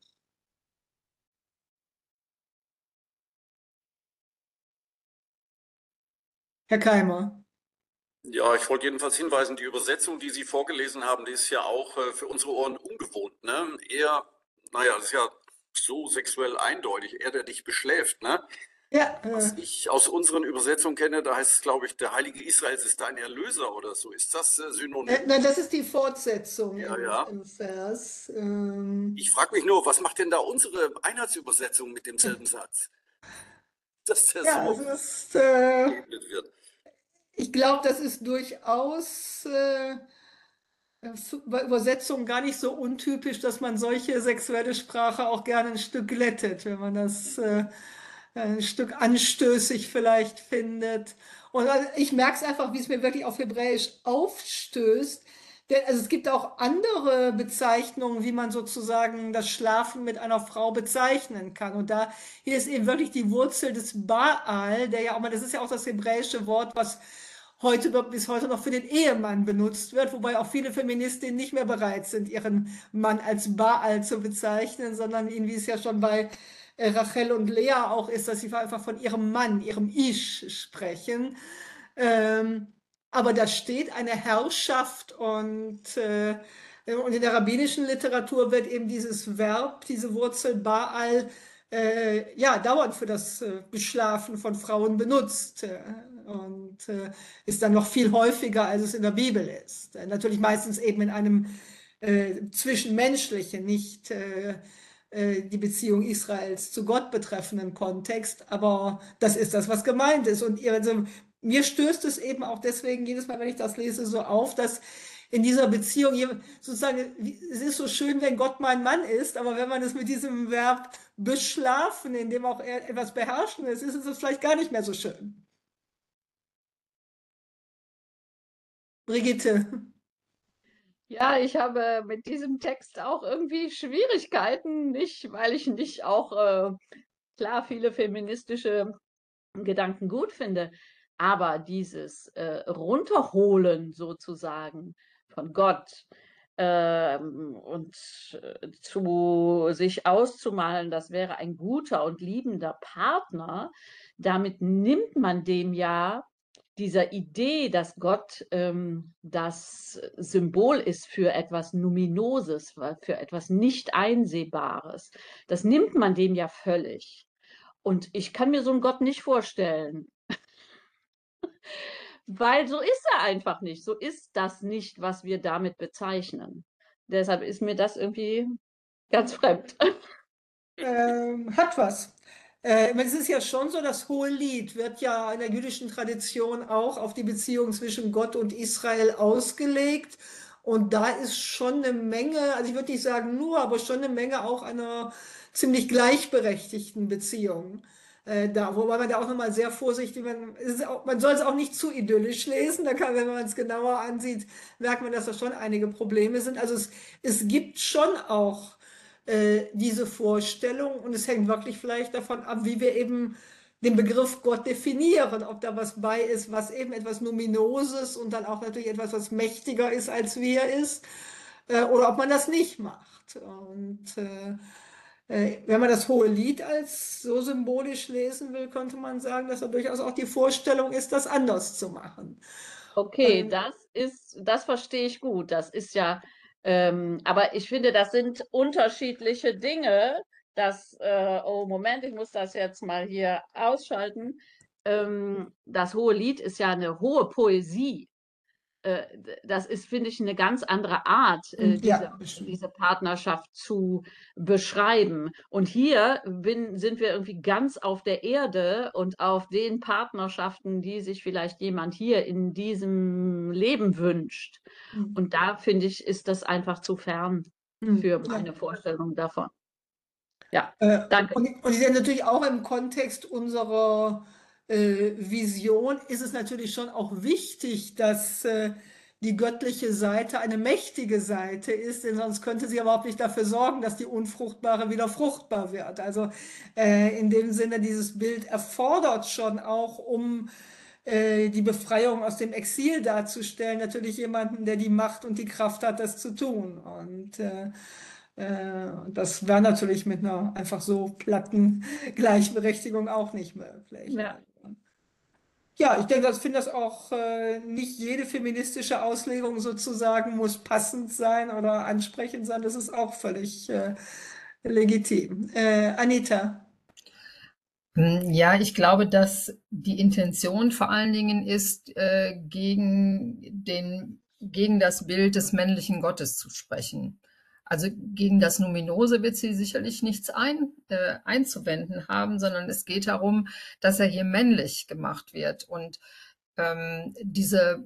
Herr Keimer. Ja, ich wollte jedenfalls hinweisen, die Übersetzung, die Sie vorgelesen haben, die ist ja auch äh, für unsere Ohren ungewohnt, ne? Eher, naja, das ist ja so sexuell eindeutig, er, der dich beschläft, ne? Ja, Was äh, ich aus unseren Übersetzungen kenne, da heißt es, glaube ich, der Heilige Israels ist dein Erlöser oder so. Ist das äh, äh, synonym? nein, das ist die Fortsetzung Ja, im, ja. im Vers. Ähm, Ich frage mich nur, was macht denn da unsere Einheitsübersetzung mit demselben Satz? Dass der ja, so es ist, äh, geebnet wird. ich glaube, das ist durchaus äh, bei Übersetzungen gar nicht so untypisch, dass man solche sexuelle Sprache auch gerne ein Stück glättet, wenn man das äh, ein Stück anstößig vielleicht findet. Und also ich merke es einfach, wie es mir wirklich auf Hebräisch aufstößt. Denn also es gibt auch andere Bezeichnungen, wie man sozusagen das Schlafen mit einer Frau bezeichnen kann. Und da hier ist eben wirklich die Wurzel des Baal, der ja auch mal, das ist ja auch das hebräische Wort, was heute bis heute noch für den Ehemann benutzt wird, wobei auch viele Feministinnen nicht mehr bereit sind, ihren Mann als Baal zu bezeichnen, sondern ihn, wie es ja schon bei äh, Rachel und Lea auch ist, dass sie einfach von ihrem Mann, ihrem Ish sprechen. Ähm, aber da steht eine Herrschaft und, äh, und in der rabbinischen Literatur wird eben dieses Verb, diese Wurzel Baal, äh, ja, dauernd für das äh, Beschlafen von Frauen benutzt. Äh, und äh, ist dann noch viel häufiger, als es in der Bibel ist. Äh, natürlich meistens eben in einem äh, zwischenmenschlichen, nicht äh, äh, die Beziehung Israels zu Gott betreffenden Kontext, aber das ist das, was gemeint ist. Und ihr, also, mir stößt es eben auch deswegen jedes Mal, wenn ich das lese, so auf, dass in dieser Beziehung je- sozusagen, wie- es ist so schön, wenn Gott mein Mann ist, aber wenn man es mit diesem Verb beschlafen, in dem auch er etwas beherrschen ist, ist es vielleicht gar nicht mehr so schön. Brigitte. Ja, ich habe mit diesem Text auch irgendwie Schwierigkeiten, nicht, weil ich nicht auch äh, klar viele feministische Gedanken gut finde, aber dieses äh, Runterholen sozusagen von Gott ähm, und äh, zu sich auszumalen, das wäre ein guter und liebender Partner, damit nimmt man dem ja dieser Idee, dass Gott ähm, das Symbol ist für etwas Numinoses, für etwas nicht Einsehbares, das nimmt man dem ja völlig. Und ich kann mir so einen Gott nicht vorstellen, weil so ist er einfach nicht. So ist das nicht, was wir damit bezeichnen. Deshalb ist mir das irgendwie ganz fremd. Ähm, hat was. Äh, ich meine, es ist ja schon so, das Hohelied wird ja in der jüdischen Tradition auch auf die Beziehung zwischen Gott und Israel ausgelegt. Und da ist schon eine Menge, also ich würde nicht sagen nur, aber schon eine Menge auch einer ziemlich gleichberechtigten Beziehung äh, da. Wobei man da auch nochmal sehr vorsichtig, man, es ist auch, man soll es auch nicht zu idyllisch lesen. Da kann, wenn man es genauer ansieht, merkt man, dass da schon einige Probleme sind. Also es, es gibt schon auch äh, diese Vorstellung und es hängt wirklich vielleicht davon ab, wie wir eben den Begriff Gott definieren, ob da was bei ist, was eben etwas Numinoses und dann auch natürlich etwas, was mächtiger ist, als wir ist, äh, oder ob man das nicht macht. Und äh, äh, wenn man das Hohe Lied als so symbolisch lesen will, könnte man sagen, dass da durchaus auch die Vorstellung ist, das anders zu machen. Okay, Ähm, das ist, das verstehe ich gut. Das ist ja, ähm, aber ich finde, das sind unterschiedliche Dinge. Das, äh, oh Moment, ich muss das jetzt mal hier ausschalten. Ähm, das Hohe Lied ist ja eine hohe Poesie. Äh, das ist, finde ich, eine ganz andere Art, äh, diese, ja, bestimmt. diese Partnerschaft zu beschreiben. Und hier bin, sind wir irgendwie ganz auf der Erde und auf den Partnerschaften, die sich vielleicht jemand hier in diesem Leben wünscht. Hm. Und da, finde ich, ist das einfach zu fern Hm, für ja. meine Vorstellung davon. Ja, Äh, danke. und, und ja, natürlich auch im Kontext unserer äh, Vision ist es natürlich schon auch wichtig, dass äh, die göttliche Seite eine mächtige Seite ist, denn sonst könnte sie überhaupt nicht dafür sorgen, dass die Unfruchtbare wieder fruchtbar wird. Also äh, in dem Sinne, dieses Bild erfordert schon auch, um äh, die Befreiung aus dem Exil darzustellen, natürlich jemanden, der die Macht und die Kraft hat, das zu tun. Und äh, äh, das wäre natürlich mit einer einfach so platten Gleichberechtigung auch nicht möglich. Ja. Ja, ich denke, ich finde das auch äh, nicht jede feministische Auslegung sozusagen muss passend sein oder ansprechend sein. Das ist auch völlig äh, legitim. Äh, Anita. Ja, ich glaube, dass die Intention vor allen Dingen ist, äh, gegen den, gegen das Bild des männlichen Gottes zu sprechen. Also gegen das Numinose wird sie sicherlich nichts ein, äh, einzuwenden haben, sondern es geht darum, dass er hier männlich gemacht wird. Und ähm, diese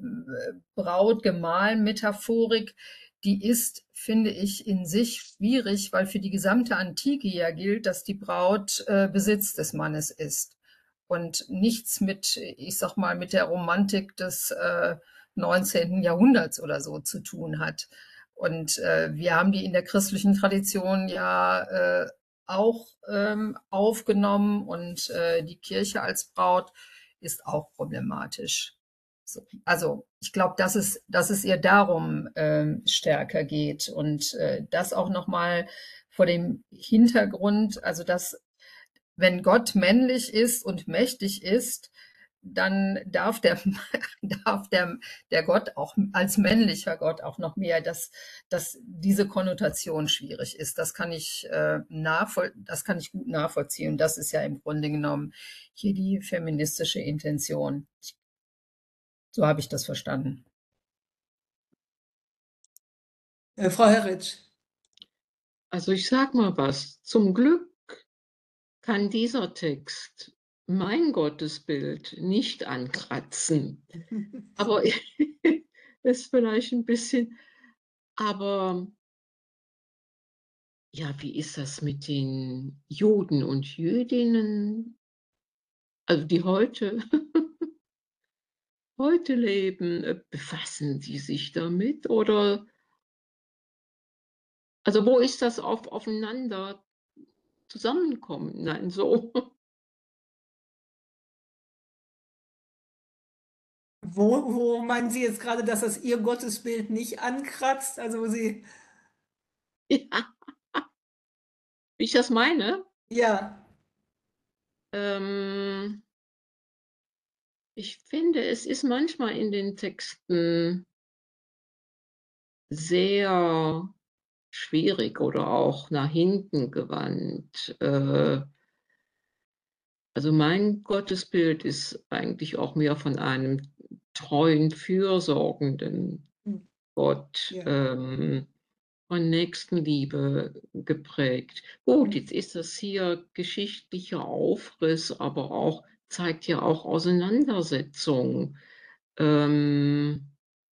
Braut-Gemahl-Metaphorik, die ist, finde ich, in sich schwierig, weil für die gesamte Antike ja gilt, dass die Braut äh, Besitz des Mannes ist und nichts mit, ich sag mal, mit der Romantik des äh, neunzehnten Jahrhunderts oder so zu tun hat. Und äh, wir haben die in der christlichen Tradition ja äh, auch ähm, aufgenommen und äh, die Kirche als Braut ist auch problematisch. So, also ich glaube, dass es, dass es ihr darum ähm, stärker geht und äh, das auch nochmal vor dem Hintergrund, also dass wenn Gott männlich ist und mächtig ist, dann darf der, darf der, der Gott auch als männlicher Gott auch noch mehr, dass, dass diese Konnotation schwierig ist. Das kann ich, äh, nachvoll, das kann ich gut nachvollziehen. Und das ist ja im Grunde genommen hier die feministische Intention. So habe ich das verstanden. Äh, Frau Herritsch. Also ich sag mal was. Zum Glück kann dieser Text mein Gottesbild nicht ankratzen. Aber ist vielleicht ein bisschen, aber ja, wie ist das mit den Juden und Jüdinnen, also die heute heute leben? Äh, befassen Sie sich damit oder also, wo ist das auf aufeinander zusammenkommen? Nein, so. Wo, wo meinen Sie jetzt gerade, dass das Ihr Gottesbild nicht ankratzt? Also wo Sie, Ja, wie ich das meine? ja, Ähm, ich finde, es ist manchmal in den Texten sehr schwierig oder auch nach hinten gewandt. Äh, also mein Gottesbild ist eigentlich auch mehr von einem treuen, fürsorgenden hm, Gott, ja, ähm, von Nächstenliebe geprägt. Gut, hm, jetzt ist das hier geschichtlicher Aufriss, aber auch zeigt ja auch Auseinandersetzung. Ähm,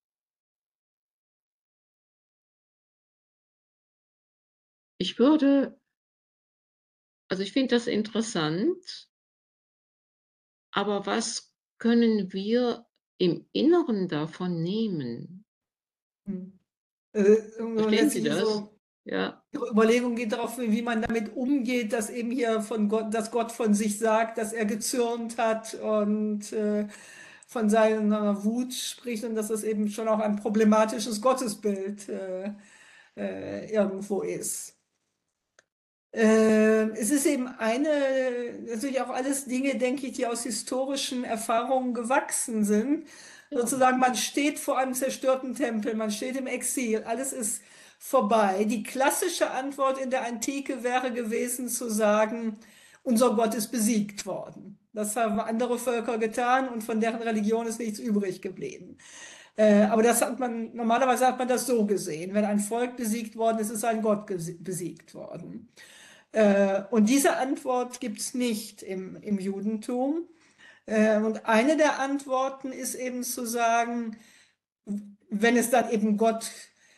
ich würde also ich finde das interessant, aber was können wir im Inneren davon nehmen? hm. Äh, und Verstehen Sie letztlich das? so, Ja, Ihre Überlegung geht darauf, wie man damit umgeht, dass eben hier von Gott, dass Gott von sich sagt, dass er gezürnt hat und äh, von seiner Wut spricht und dass das eben schon auch ein problematisches Gottesbild äh, äh, irgendwo ist. Ähm, es ist eben eine, natürlich auch alles Dinge, denke ich, die aus historischen Erfahrungen gewachsen sind. ja, Sozusagen, man steht vor einem zerstörten Tempel, man steht im Exil, alles ist vorbei. Die klassische Antwort in der Antike wäre gewesen zu sagen, unser Gott ist besiegt worden. Das haben andere Völker getan und von deren Religion ist nichts übrig geblieben. Äh, aber das hat man, normalerweise hat man das so gesehen. Wenn ein Volk besiegt worden ist, ist ein Gott gesi- besiegt worden. Äh, und diese Antwort gibt es nicht im, im Judentum. Äh, und eine der Antworten ist eben zu sagen, wenn es dann eben Gott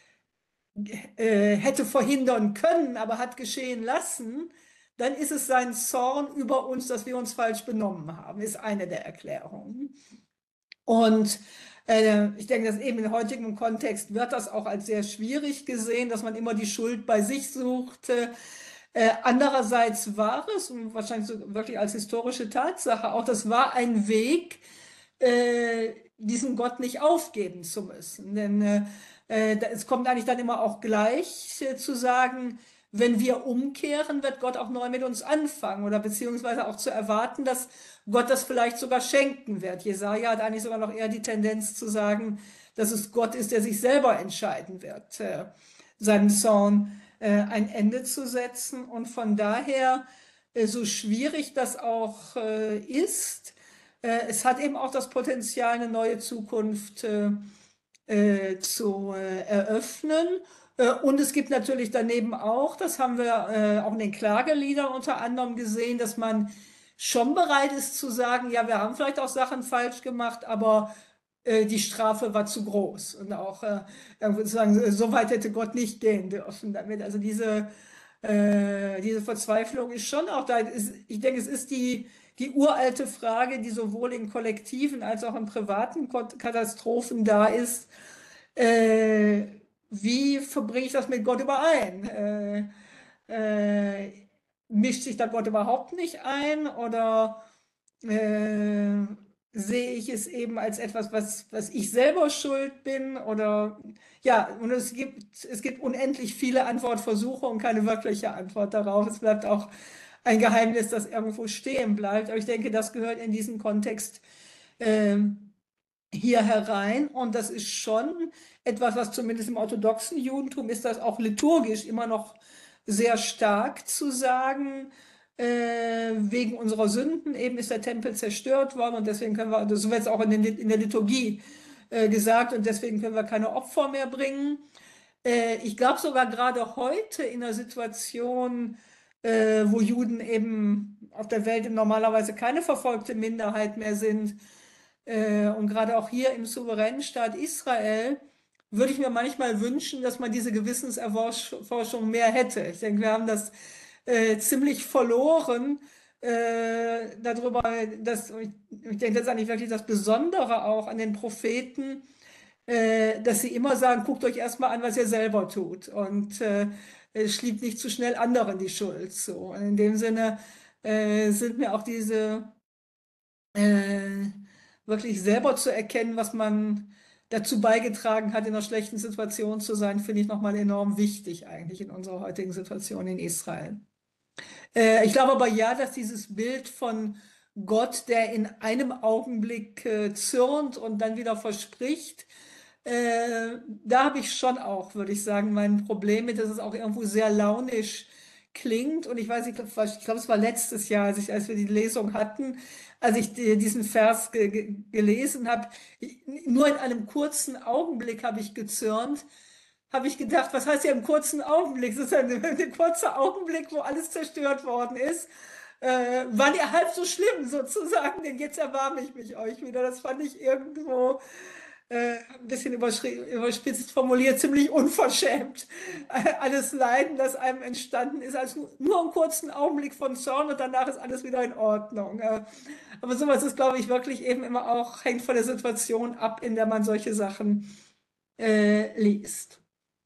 äh, hätte verhindern können, aber hat geschehen lassen, dann ist es sein Zorn über uns, dass wir uns falsch benommen haben, ist eine der Erklärungen. Und äh, ich denke, dass eben im heutigen Kontext wird das auch als sehr schwierig gesehen, dass man immer die Schuld bei sich sucht. Äh, andererseits war es, und wahrscheinlich so wirklich als historische Tatsache auch, das war ein Weg, äh, diesen Gott nicht aufgeben zu müssen. Denn äh, äh, da- es kommt eigentlich dann immer auch gleich äh, zu sagen, wenn wir umkehren, wird Gott auch neu mit uns anfangen oder beziehungsweise auch zu erwarten, dass Gott das vielleicht sogar schenken wird. Jesaja hat eigentlich sogar noch eher die Tendenz zu sagen, dass es Gott ist, der sich selber entscheiden wird, äh, seinem Zorn äh, ein Ende zu setzen. Und von daher, äh, so schwierig das auch äh, ist, äh, es hat eben auch das Potenzial, eine neue Zukunft äh, äh, zu äh, eröffnen. Äh, und es gibt natürlich daneben auch, das haben wir äh, auch in den Klageliedern unter anderem gesehen, dass man schon bereit ist zu sagen, ja, wir haben vielleicht auch Sachen falsch gemacht, aber äh, die Strafe war zu groß. Und auch äh, irgendwie zu sagen, so weit hätte Gott nicht gehen dürfen damit. Also diese, äh, diese Verzweiflung ist schon auch da. Ist, ich denke, es ist die, die uralte Frage, die sowohl in kollektiven als auch in privaten Kot- Katastrophen da ist. Äh, wie verbringe ich das mit Gott überein? Äh, äh, mischt sich da Gott überhaupt nicht ein oder äh, sehe ich es eben als etwas, was, was ich selber schuld bin? Oder ja, und es gibt, es gibt unendlich viele Antwortversuche und keine wirkliche Antwort darauf. Es bleibt auch ein Geheimnis, das irgendwo stehen bleibt. Aber ich denke, das gehört in diesen Kontext ähm, hier herein. Und das ist schon etwas, was zumindest im orthodoxen Judentum ist, das auch liturgisch immer noch sehr stark zu sagen. Äh, wegen unserer Sünden eben ist der Tempel zerstört worden und deswegen können wir, so wird es auch in, den, in der Liturgie äh, gesagt, und deswegen können wir keine Opfer mehr bringen. Äh, ich glaube sogar gerade heute in einer Situation, äh, wo Juden eben auf der Welt normalerweise keine verfolgte Minderheit mehr sind, Äh, und gerade auch hier im souveränen Staat Israel würde ich mir manchmal wünschen, dass man diese Gewissenserforschung mehr hätte. Ich denke, wir haben das äh, ziemlich verloren. Äh, darüber, dass, ich, ich denke, das ist eigentlich wirklich das Besondere auch an den Propheten, äh, dass sie immer sagen, guckt euch erstmal an, was ihr selber tut und äh, schiebt nicht zu schnell anderen die Schuld. So. Und in dem Sinne äh, sind mir auch diese äh, wirklich selber zu erkennen, was man dazu beigetragen hat, in einer schlechten Situation zu sein, finde ich nochmal enorm wichtig eigentlich in unserer heutigen Situation in Israel. Äh, ich glaube aber ja, dass dieses Bild von Gott, der in einem Augenblick äh, zürnt und dann wieder verspricht, äh, da habe ich schon auch, würde ich sagen, mein Problem mit, dass es auch irgendwo sehr launisch klingt. Und ich weiß, ich glaube, ich glaub, es war letztes Jahr, als, ich, als wir die Lesung hatten, als ich die, diesen Vers ge ge gelesen habe, nur in einem kurzen Augenblick habe ich gezürnt, habe ich gedacht, was heißt ja im kurzen Augenblick? Das ist ein, ein kurzer Augenblick, wo alles zerstört worden ist. Äh, war ja halb so schlimm sozusagen, denn jetzt erbarme ich mich euch wieder. Das fand ich irgendwo äh, ein bisschen überspitzt formuliert, ziemlich unverschämt. Äh, alles Leiden, das einem entstanden ist, als nur einen kurzen Augenblick von Zorn und danach ist alles wieder in Ordnung. Äh, aber sowas ist, glaube ich, wirklich eben immer auch, hängt von der Situation ab, in der man solche Sachen äh, liest.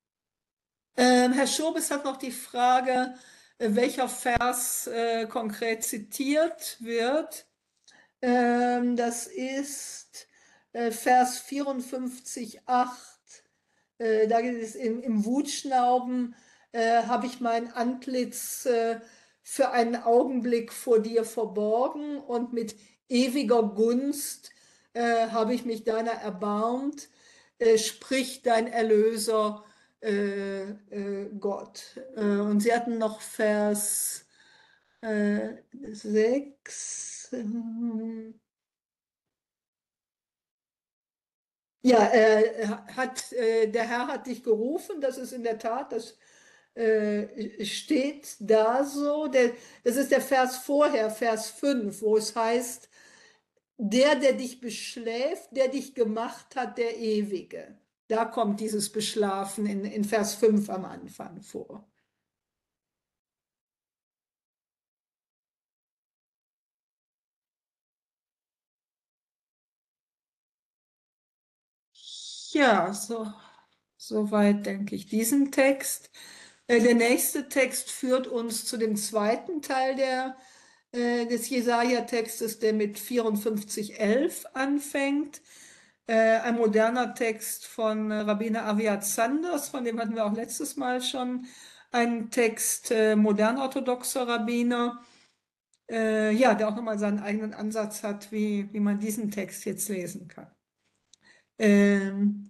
Ähm, Herr Schobes hat noch die Frage, äh, welcher Vers äh, konkret zitiert wird. Ähm, das ist äh, Vers vierundfünfzig, acht. Äh, da geht es im, im Wutschnauben, äh, habe ich mein Antlitz äh, für einen Augenblick vor dir verborgen und mit ewiger Gunst äh, habe ich mich deiner erbarmt, äh, spricht dein Erlöser äh, äh, Gott. Äh, und sie hatten noch Vers äh, sechs. Ähm, ja, äh, hat, äh, der Herr hat dich gerufen, das ist in der Tat, das äh, steht da so. Der, das ist der Vers vorher, Vers fünf, wo es heißt, der, der dich beschläft, der dich gemacht hat, der Ewige. Da kommt dieses Beschlafen in, in Vers fünf am Anfang vor. Ja, so, soweit denke ich diesen Text. Äh, der nächste Text führt uns zu dem zweiten Teil der, äh, des Jesaja-Textes, der mit vierundfünfzig elf anfängt. Äh, ein moderner Text von äh, Rabbiner Aviad Sanders, von dem hatten wir auch letztes Mal schon einen Text, äh, modern-orthodoxer Rabbiner, äh, ja, der auch nochmal seinen eigenen Ansatz hat, wie, wie man diesen Text jetzt lesen kann. Ähm,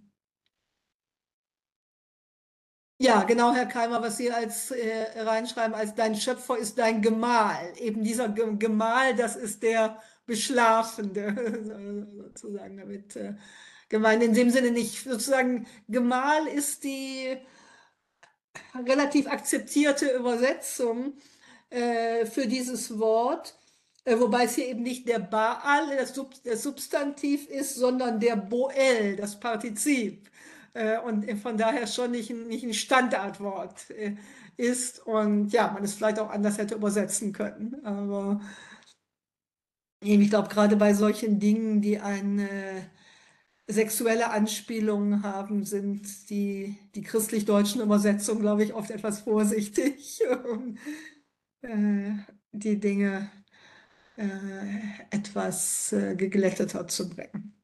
ja, genau, Herr Keimer, was Sie als äh, reinschreiben, als dein Schöpfer ist dein Gemahl. Eben dieser Ge Gemahl, das ist der Beschlafende, sozusagen damit äh, gemeint. In dem Sinne nicht, sozusagen, Gemahl ist die relativ akzeptierte Übersetzung äh, für dieses Wort, äh, wobei es hier eben nicht der Baal, das, Sub das Substantiv ist, sondern der Boel, das Partizip. Äh, und von daher schon nicht ein, nicht ein Standardwort äh, ist. Und ja, man es vielleicht auch anders hätte übersetzen können. Aber ich glaube, gerade bei solchen Dingen, die eine sexuelle Anspielungen haben, sind die, die christlich-deutschen Übersetzungen, glaube ich, oft etwas vorsichtig, um äh, die Dinge äh, etwas äh, geglätteter zu bringen.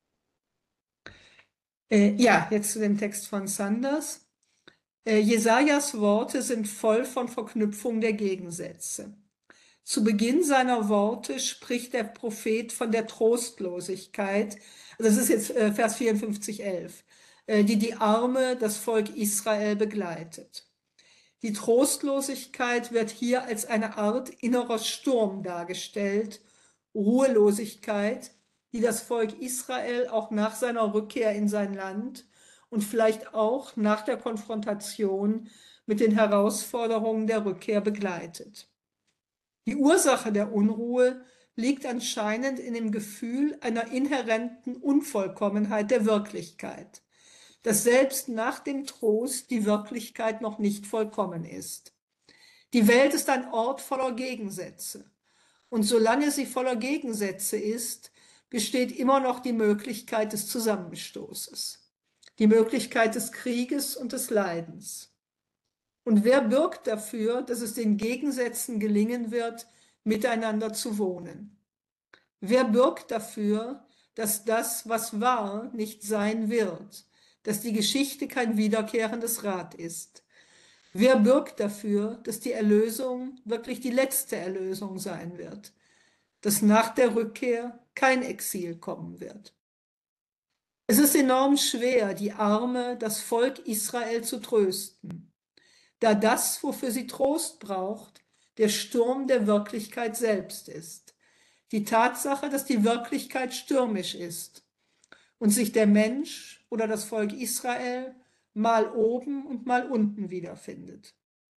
Äh, ja, jetzt zu dem Text von Sanders. Äh, Jesajas Worte sind voll von Verknüpfung der Gegensätze. Zu Beginn seiner Worte spricht der Prophet von der Trostlosigkeit, also das ist jetzt äh, Vers vierundfünfzig, elf, äh, die die Arme, das Volk Israel begleitet. Die Trostlosigkeit wird hier als eine Art innerer Sturm dargestellt, Ruhelosigkeit, die das Volk Israel auch nach seiner Rückkehr in sein Land und vielleicht auch nach der Konfrontation mit den Herausforderungen der Rückkehr begleitet. Die Ursache der Unruhe liegt anscheinend in dem Gefühl einer inhärenten Unvollkommenheit der Wirklichkeit, dass selbst nach dem Trost die Wirklichkeit noch nicht vollkommen ist. Die Welt ist ein Ort voller Gegensätze. Und solange sie voller Gegensätze ist, besteht immer noch die Möglichkeit des Zusammenstoßes, die Möglichkeit des Krieges und des Leidens. Und wer bürgt dafür, dass es den Gegensätzen gelingen wird, miteinander zu wohnen? Wer bürgt dafür, dass das, was war, nicht sein wird, dass die Geschichte kein wiederkehrendes Rad ist? Wer bürgt dafür, dass die Erlösung wirklich die letzte Erlösung sein wird, dass nach der Rückkehr kein Exil kommen wird? Es ist enorm schwer, die Arme, das Volk Israel zu trösten, da das, wofür sie Trost braucht, der Sturm der Wirklichkeit selbst ist. Die Tatsache, dass die Wirklichkeit stürmisch ist und sich der Mensch oder das Volk Israel mal oben und mal unten wiederfindet.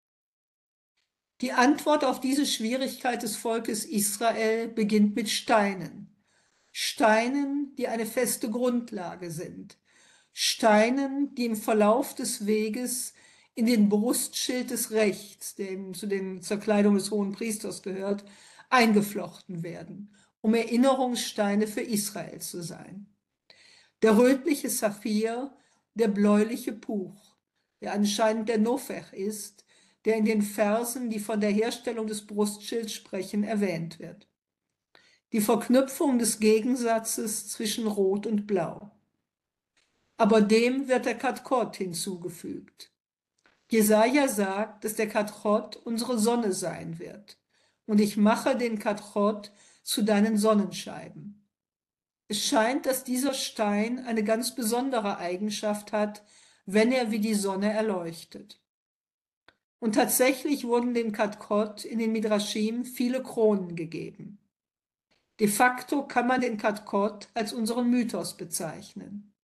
Die Antwort auf diese Schwierigkeit des Volkes Israel beginnt mit Steinen. Steinen, die eine feste Grundlage sind. Steinen, die im Verlauf des Weges in den Brustschild des Rechts, der zu den, zur Kleidung des Hohenpriesters gehört, eingeflochten werden, um Erinnerungssteine für Israel zu sein. Der rötliche Saphir, der bläuliche Puch, der anscheinend der Nophech ist, der in den Versen, die von der Herstellung des Brustschilds sprechen, erwähnt wird. Die Verknüpfung des Gegensatzes zwischen Rot und Blau. Aber dem wird der Kadchot hinzugefügt. Jesaja sagt, dass der Kadchot unsere Sonne sein wird. Und ich mache den Kadchot zu deinen Sonnenscheiben. Es scheint, dass dieser Stein eine ganz besondere Eigenschaft hat, wenn er wie die Sonne erleuchtet. Und tatsächlich wurden dem Kadchot in den Midrashim viele Kronen gegeben. De facto kann man den Kadchot als unseren Mythos bezeichnen.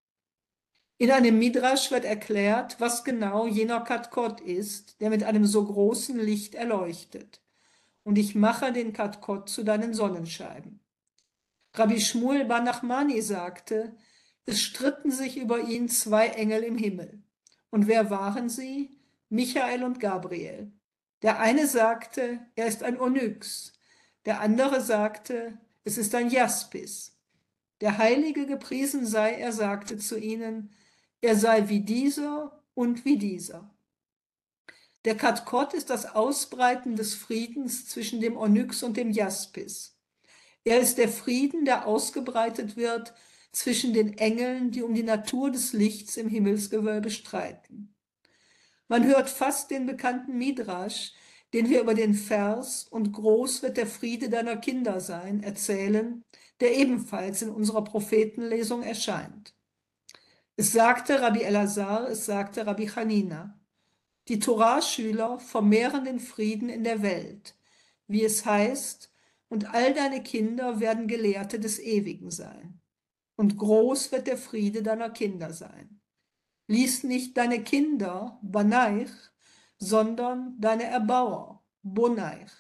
In einem Midrash wird erklärt, was genau jener Kadchot ist, der mit einem so großen Licht erleuchtet. Und ich mache den Kadchot zu deinen Sonnenscheiben. Rabbi Shmuel bar Nachmani sagte, es stritten sich über ihn zwei Engel im Himmel. Und wer waren sie? Michael und Gabriel. Der eine sagte, er ist ein Onyx. Der andere sagte, es ist ein Jaspis. Der Heilige gepriesen sei, er sagte zu ihnen, er sei wie dieser und wie dieser. Der Kadchot ist das Ausbreiten des Friedens zwischen dem Onyx und dem Jaspis. Er ist der Frieden, der ausgebreitet wird zwischen den Engeln, die um die Natur des Lichts im Himmelsgewölbe streiten. Man hört fast den bekannten Midrash, den wir über den Vers "Und groß wird der Friede deiner Kinder sein" erzählen, der ebenfalls in unserer Prophetenlesung erscheint. Es sagte Rabbi Elazar, es sagte Rabbi Chanina, die Torah-Schüler vermehren den Frieden in der Welt, wie es heißt, und all deine Kinder werden Gelehrte des Ewigen sein. Und groß wird der Friede deiner Kinder sein. Lies nicht deine Kinder, Banaich, sondern deine Erbauer, Bonaich.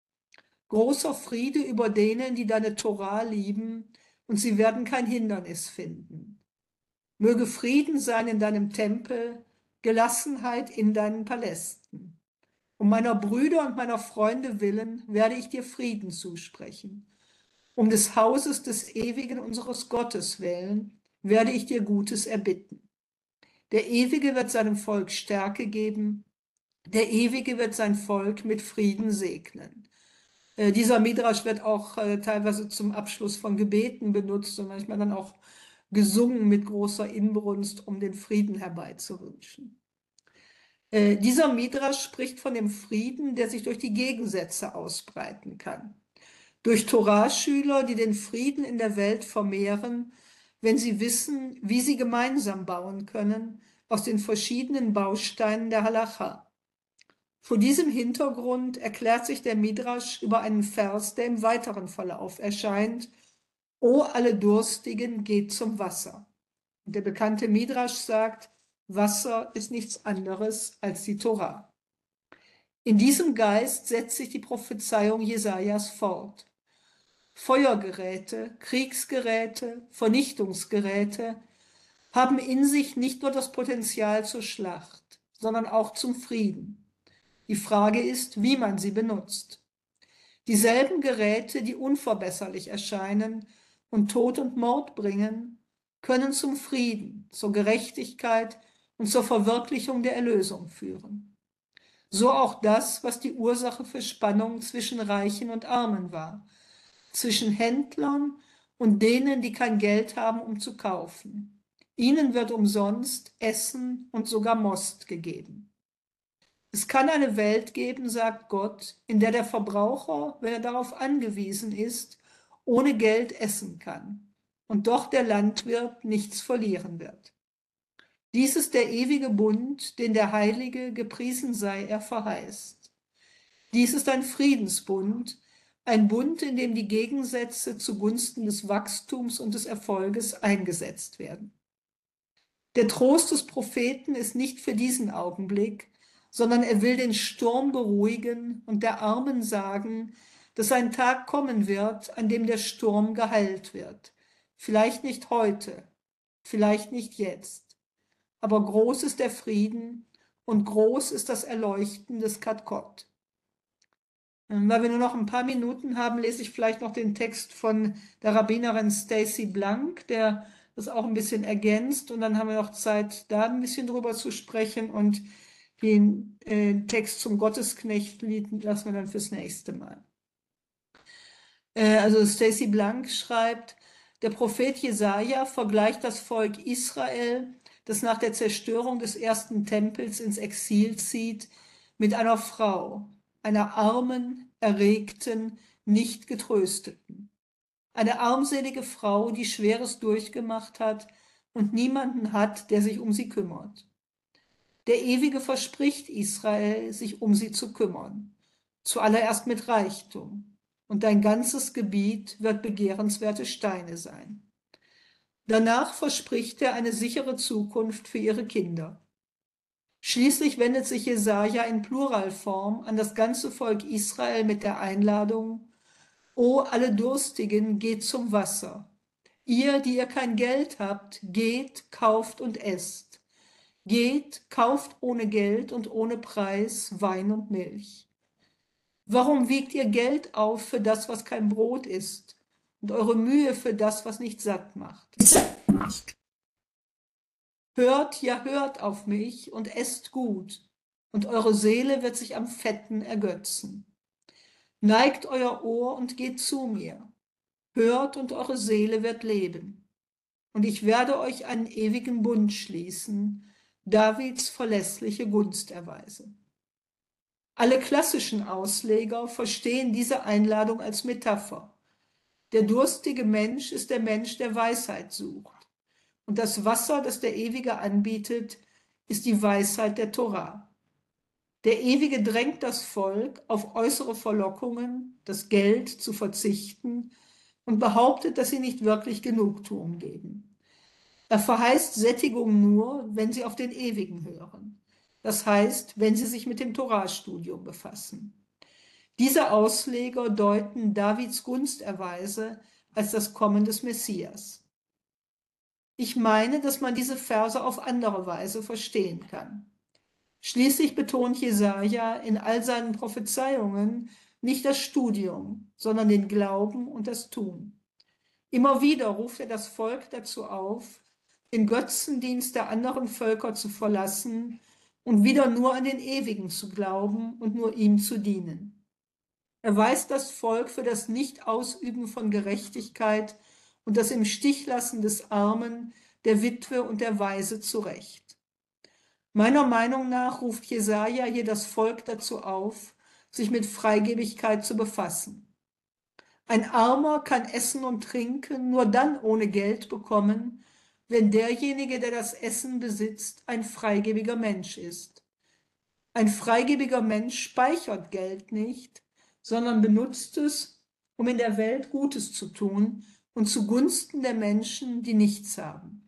Großer Friede über denen, die deine Torah lieben, und sie werden kein Hindernis finden. Möge Frieden sein in deinem Tempel, Gelassenheit in deinen Palästen. Um meiner Brüder und meiner Freunde willen werde ich dir Frieden zusprechen. Um des Hauses des Ewigen unseres Gottes willen werde ich dir Gutes erbitten. Der Ewige wird seinem Volk Stärke geben. Der Ewige wird sein Volk mit Frieden segnen. Äh, dieser Midrash wird auch äh, teilweise zum Abschluss von Gebeten benutzt und manchmal dann auch gesungen mit großer Inbrunst, um den Frieden herbeizuwünschen. Äh, dieser Midrash spricht von dem Frieden, der sich durch die Gegensätze ausbreiten kann. Durch Torah-Schüler, die den Frieden in der Welt vermehren, wenn sie wissen, wie sie gemeinsam bauen können, aus den verschiedenen Bausteinen der Halacha. Vor diesem Hintergrund erklärt sich der Midrash über einen Vers, der im weiteren Verlauf erscheint: O alle Durstigen, geht zum Wasser. Und der bekannte Midrash sagt, Wasser ist nichts anderes als die Torah. In diesem Geist setzt sich die Prophezeiung Jesajas fort. Feuergeräte, Kriegsgeräte, Vernichtungsgeräte haben in sich nicht nur das Potenzial zur Schlacht, sondern auch zum Frieden. Die Frage ist, wie man sie benutzt. Dieselben Geräte, die unverbesserlich erscheinen und Tod und Mord bringen, können zum Frieden, zur Gerechtigkeit und zur Verwirklichung der Erlösung führen. So auch das, was die Ursache für Spannungen zwischen Reichen und Armen war, zwischen Händlern und denen, die kein Geld haben, um zu kaufen. Ihnen wird umsonst Essen und sogar Most gegeben. Es kann eine Welt geben, sagt Gott, in der der Verbraucher, wenn er darauf angewiesen ist, ohne Geld essen kann und doch der Landwirt nichts verlieren wird. Dies ist der ewige Bund, den der Heilige, gepriesen sei er, verheißt. Dies ist ein Friedensbund, ein Bund, in dem die Gegensätze zugunsten des Wachstums und des Erfolges eingesetzt werden. Der Trost des Propheten ist nicht für diesen Augenblick, sondern er will den Sturm beruhigen und der Armen sagen, dass ein Tag kommen wird, an dem der Sturm geheilt wird. Vielleicht nicht heute, vielleicht nicht jetzt, aber groß ist der Frieden und groß ist das Erleuchten des Kadkot. Weil wir nur noch ein paar Minuten haben, lese ich vielleicht noch den Text von der Rabbinerin Stacy Blank, der das auch ein bisschen ergänzt, und dann haben wir noch Zeit, da ein bisschen drüber zu sprechen, und den äh, Text zum Gottesknechtlied lassen wir dann fürs nächste Mal. Äh, also Stacy Blank schreibt, der Prophet Jesaja vergleicht das Volk Israel, das nach der Zerstörung des ersten Tempels ins Exil zieht, mit einer Frau, einer armen, erregten, nicht getrösteten. Eine armselige Frau, die Schweres durchgemacht hat und niemanden hat, der sich um sie kümmert. Der Ewige verspricht Israel, sich um sie zu kümmern, zuallererst mit Reichtum, und dein ganzes Gebiet wird begehrenswerte Steine sein. Danach verspricht er eine sichere Zukunft für ihre Kinder. Schließlich wendet sich Jesaja in Pluralform an das ganze Volk Israel mit der Einladung: O alle Durstigen, geht zum Wasser. Ihr, die ihr kein Geld habt, geht, kauft und esst. Geht, kauft ohne Geld und ohne Preis Wein und Milch. Warum wiegt ihr Geld auf für das, was kein Brot ist, und eure Mühe für das, was nicht satt macht? Hört, ja hört auf mich und esst gut, und eure Seele wird sich am Fetten ergötzen. Neigt euer Ohr und geht zu mir. Hört, und eure Seele wird leben. Und ich werde euch einen ewigen Bund schließen, Davids verlässliche Gunsterweise. Alle klassischen Ausleger verstehen diese Einladung als Metapher. Der durstige Mensch ist der Mensch, der Weisheit sucht. Und das Wasser, das der Ewige anbietet, ist die Weisheit der Torah. Der Ewige drängt das Volk, auf äußere Verlockungen, das Geld zu verzichten, und behauptet, dass sie nicht wirklich Genugtuung geben. Er verheißt Sättigung nur, wenn sie auf den Ewigen hören. Das heißt, wenn sie sich mit dem Torahstudium befassen. Diese Ausleger deuten Davids Gunsterweise als das Kommen des Messias. Ich meine, dass man diese Verse auf andere Weise verstehen kann. Schließlich betont Jesaja in all seinen Prophezeiungen nicht das Studium, sondern den Glauben und das Tun. Immer wieder ruft er das Volk dazu auf, den Götzendienst der anderen Völker zu verlassen und wieder nur an den Ewigen zu glauben und nur ihm zu dienen. Er weist das Volk für das Nicht-Ausüben von Gerechtigkeit und das im Stich lassen des Armen, der Witwe und der Waise zurecht. Meiner Meinung nach ruft Jesaja hier das Volk dazu auf, sich mit Freigebigkeit zu befassen. Ein Armer kann Essen und Trinken nur dann ohne Geld bekommen, wenn derjenige, der das Essen besitzt, ein freigebiger Mensch ist. Ein freigebiger Mensch speichert Geld nicht, sondern benutzt es, um in der Welt Gutes zu tun und zugunsten der Menschen, die nichts haben.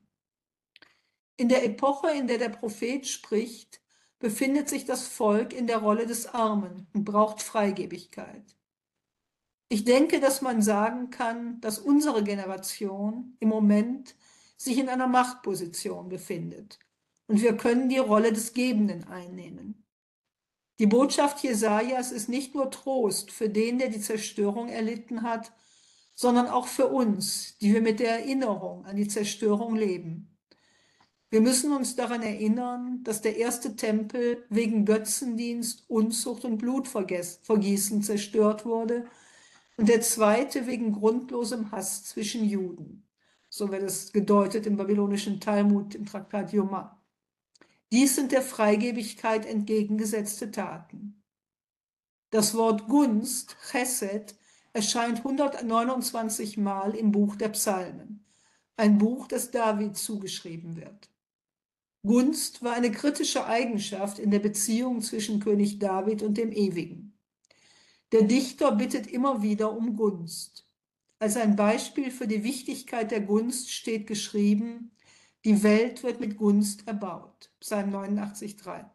In der Epoche, in der der Prophet spricht, befindet sich das Volk in der Rolle des Armen und braucht Freigebigkeit. Ich denke, dass man sagen kann, dass unsere Generation im Moment sich in einer Machtposition befindet und wir können die Rolle des Gebenden einnehmen. Die Botschaft Jesajas ist nicht nur Trost für den, der die Zerstörung erlitten hat, sondern auch für uns, die wir mit der Erinnerung an die Zerstörung leben. Wir müssen uns daran erinnern, dass der erste Tempel wegen Götzendienst, Unzucht und Blutvergießen zerstört wurde und der zweite wegen grundlosem Hass zwischen Juden. So wird es gedeutet im babylonischen Talmud, im Traktat Yoma. Dies sind der Freigebigkeit entgegengesetzte Taten. Das Wort Gunst, Chesed, erscheint hundertneunundzwanzig Mal im Buch der Psalmen, ein Buch, das David zugeschrieben wird. Gunst war eine kritische Eigenschaft in der Beziehung zwischen König David und dem Ewigen. Der Dichter bittet immer wieder um Gunst. Als ein Beispiel für die Wichtigkeit der Gunst steht geschrieben: Die Welt wird mit Gunst erbaut. Psalm neunundachtzig, drei.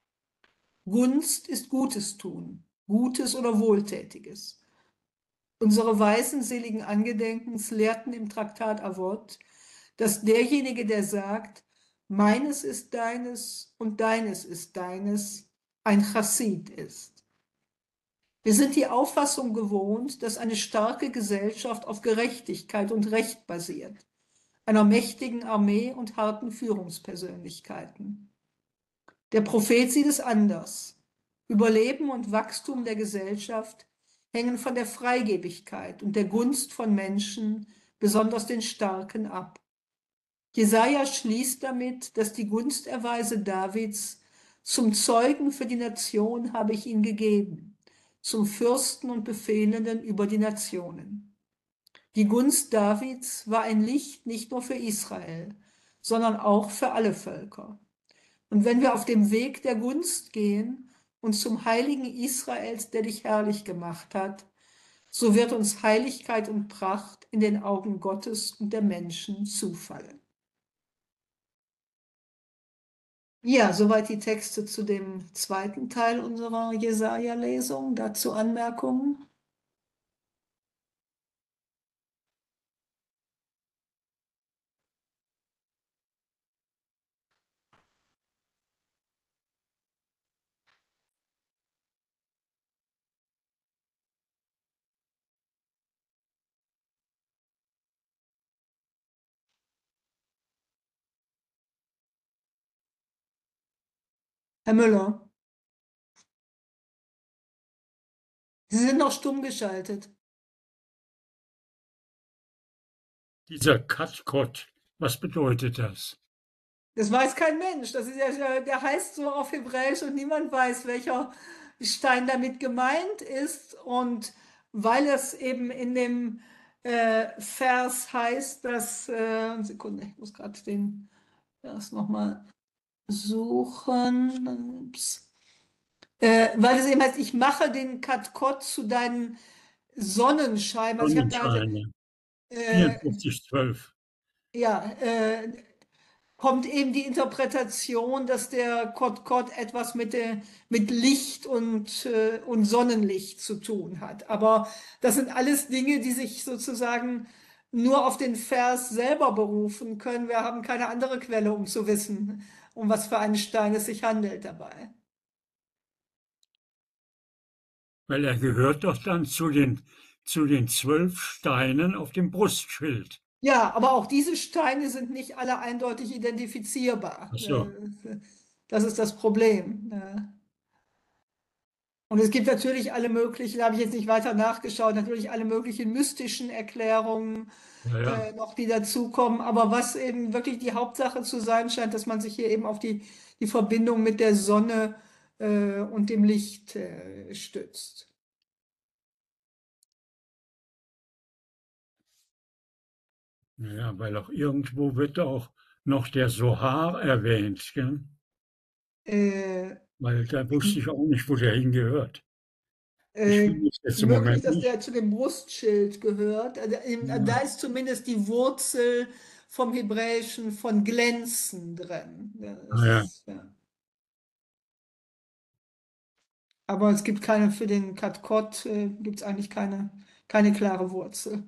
Gunst ist Gutes tun, Gutes oder Wohltätiges. Unsere Weisen seligen Angedenkens lehrten im Traktat Avot, dass derjenige, der sagt, meines ist deines und deines ist deines, ein Chassid ist. Wir sind die Auffassung gewohnt, dass eine starke Gesellschaft auf Gerechtigkeit und Recht basiert, einer mächtigen Armee und harten Führungspersönlichkeiten. Der Prophet sieht es anders. Überleben und Wachstum der Gesellschaft hängen von der Freigebigkeit und der Gunst von Menschen, besonders den Starken, ab. Jesaja schließt damit, dass die Gunsterweise Davids: Zum Zeugen für die Nation habe ich ihn gegeben, zum Fürsten und Befehlenden über die Nationen. Die Gunst Davids war ein Licht nicht nur für Israel, sondern auch für alle Völker. Und wenn wir auf dem Weg der Gunst gehen und zum Heiligen Israels, der dich herrlich gemacht hat, so wird uns Heiligkeit und Pracht in den Augen Gottes und der Menschen zufallen. Ja, soweit die Texte zu dem zweiten Teil unserer Jesaja-Lesung. Dazu Anmerkungen? Herr Müller, Sie sind noch stumm geschaltet. Dieser Katkot, was bedeutet das? Das weiß kein Mensch. Das ist ja, der heißt so auf Hebräisch und niemand weiß, welcher Stein damit gemeint ist. Und weil es eben in dem äh, Vers heißt, dass, äh, Sekunde, ich muss gerade den Vers nochmal suchen. Ups. Äh, weil es eben heißt, ich mache den Katkot zu deinen Sonnenscheiben. Also ich habe da, Sonnenscheine. äh, vierundfünfzig, zwölf. ja, äh, kommt eben die Interpretation, dass der Kotkot etwas mit, der, mit Licht und, äh, und Sonnenlicht zu tun hat. Aber das sind alles Dinge, die sich sozusagen nur auf den Vers selber berufen können. Wir haben keine andere Quelle, um zu wissen, um was für einen Stein es sich handelt dabei. Weil er gehört doch dann zu den, zu den zwölf Steinen auf dem Brustschild. Ja, aber auch diese Steine sind nicht alle eindeutig identifizierbar. Ach so. Äh, Das ist das Problem. Äh. Und es gibt natürlich alle möglichen, da habe ich jetzt nicht weiter nachgeschaut, natürlich alle möglichen mystischen Erklärungen Ja, ja. äh, noch, die dazukommen. Aber was eben wirklich die Hauptsache zu sein scheint, dass man sich hier eben auf die, die Verbindung mit der Sonne äh, und dem Licht äh, stützt. Ja, weil auch irgendwo wird auch noch der Sohar erwähnt, gell? Äh, Weil da wusste ich auch nicht, wo der hingehört. Ich Äh, finde es jetzt im möglich, Moment dass nicht. der zu dem Brustschild gehört. Also, im- Ja. Da ist zumindest die Wurzel vom Hebräischen von glänzen drin. Das, Ah, ja. ja. Aber es gibt keine, für den Katkot äh, gibt es eigentlich keine, keine klare Wurzel.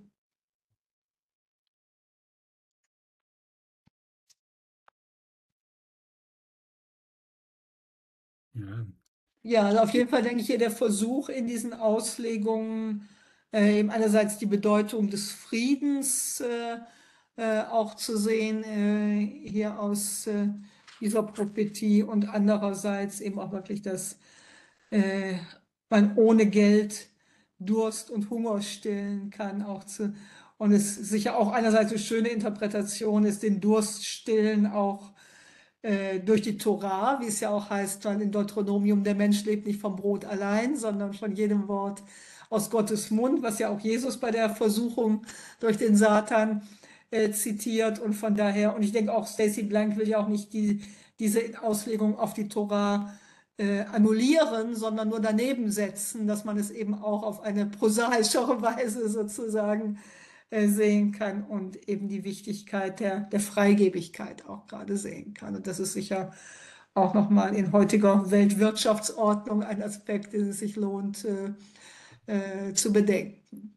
Ja. Ja, also auf jeden Fall denke ich hier der Versuch in diesen Auslegungen, äh, eben einerseits die Bedeutung des Friedens äh, äh, auch zu sehen, äh, hier aus äh, dieser Prophetie, und andererseits eben auch wirklich, dass äh, man ohne Geld Durst und Hunger stillen kann, auch zu, und es sicher auch einerseits eine schöne Interpretation ist, den Durst stillen auch äh, durch die Torah, wie es ja auch heißt dann in Deuteronomium, der Mensch lebt nicht vom Brot allein, sondern von jedem Wort aus Gottes Mund, was ja auch Jesus bei der Versuchung durch den Satan äh, zitiert. Und von daher, und ich denke auch, Stacey Blank will ja auch nicht die, diese Auslegung auf die Torah äh, annullieren, sondern nur daneben setzen, dass man es eben auch auf eine prosaischere Weise sozusagen äh, sehen kann und eben die Wichtigkeit der, der Freigebigkeit auch gerade sehen kann. Und das ist sicher auch nochmal in heutiger Weltwirtschaftsordnung ein Aspekt, den es sich lohnt äh, äh, zu bedenken.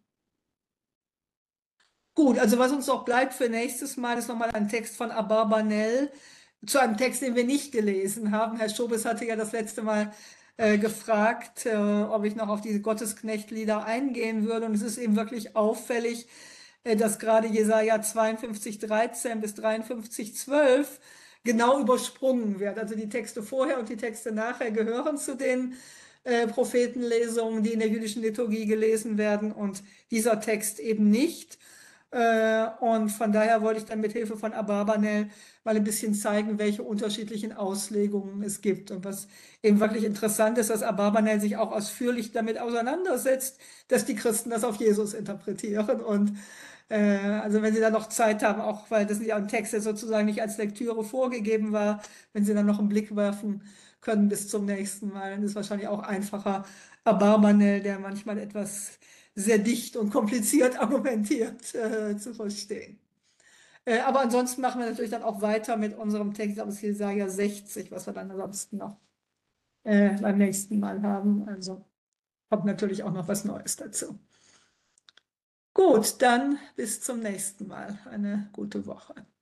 Gut, also was uns noch bleibt für nächstes Mal, ist nochmal ein Text von Abarbanel zu einem Text, den wir nicht gelesen haben. Herr Schobes hatte ja das letzte Mal äh, gefragt, äh, ob ich noch auf diese Gottesknechtlieder eingehen würde. Und es ist eben wirklich auffällig, äh, dass gerade Jesaja zweiundfünfzig, dreizehn bis dreiundfünfzig, zwölf genau übersprungen wird. Also die Texte vorher und die Texte nachher gehören zu den äh, Prophetenlesungen, die in der jüdischen Liturgie gelesen werden, und dieser Text eben nicht. Äh, und von daher wollte ich dann mit Hilfe von Abarbanel mal ein bisschen zeigen, welche unterschiedlichen Auslegungen es gibt. Und was eben wirklich interessant ist, dass Abarbanel sich auch ausführlich damit auseinandersetzt, dass die Christen das auf Jesus interpretieren. Und äh, also wenn Sie dann noch Zeit haben, auch weil das ja ein Text, der sozusagen nicht als Lektüre vorgegeben war, wenn Sie dann noch einen Blick werfen können bis zum nächsten Mal, dann ist es wahrscheinlich auch einfacher, Abarbanel, der manchmal etwas sehr dicht und kompliziert argumentiert, äh, zu verstehen. Äh, aber ansonsten machen wir natürlich dann auch weiter mit unserem Text aus Jesaja sechzig, was wir dann ansonsten noch äh, beim nächsten Mal haben. Also kommt natürlich auch noch was Neues dazu. Gut, dann bis zum nächsten Mal. Eine gute Woche.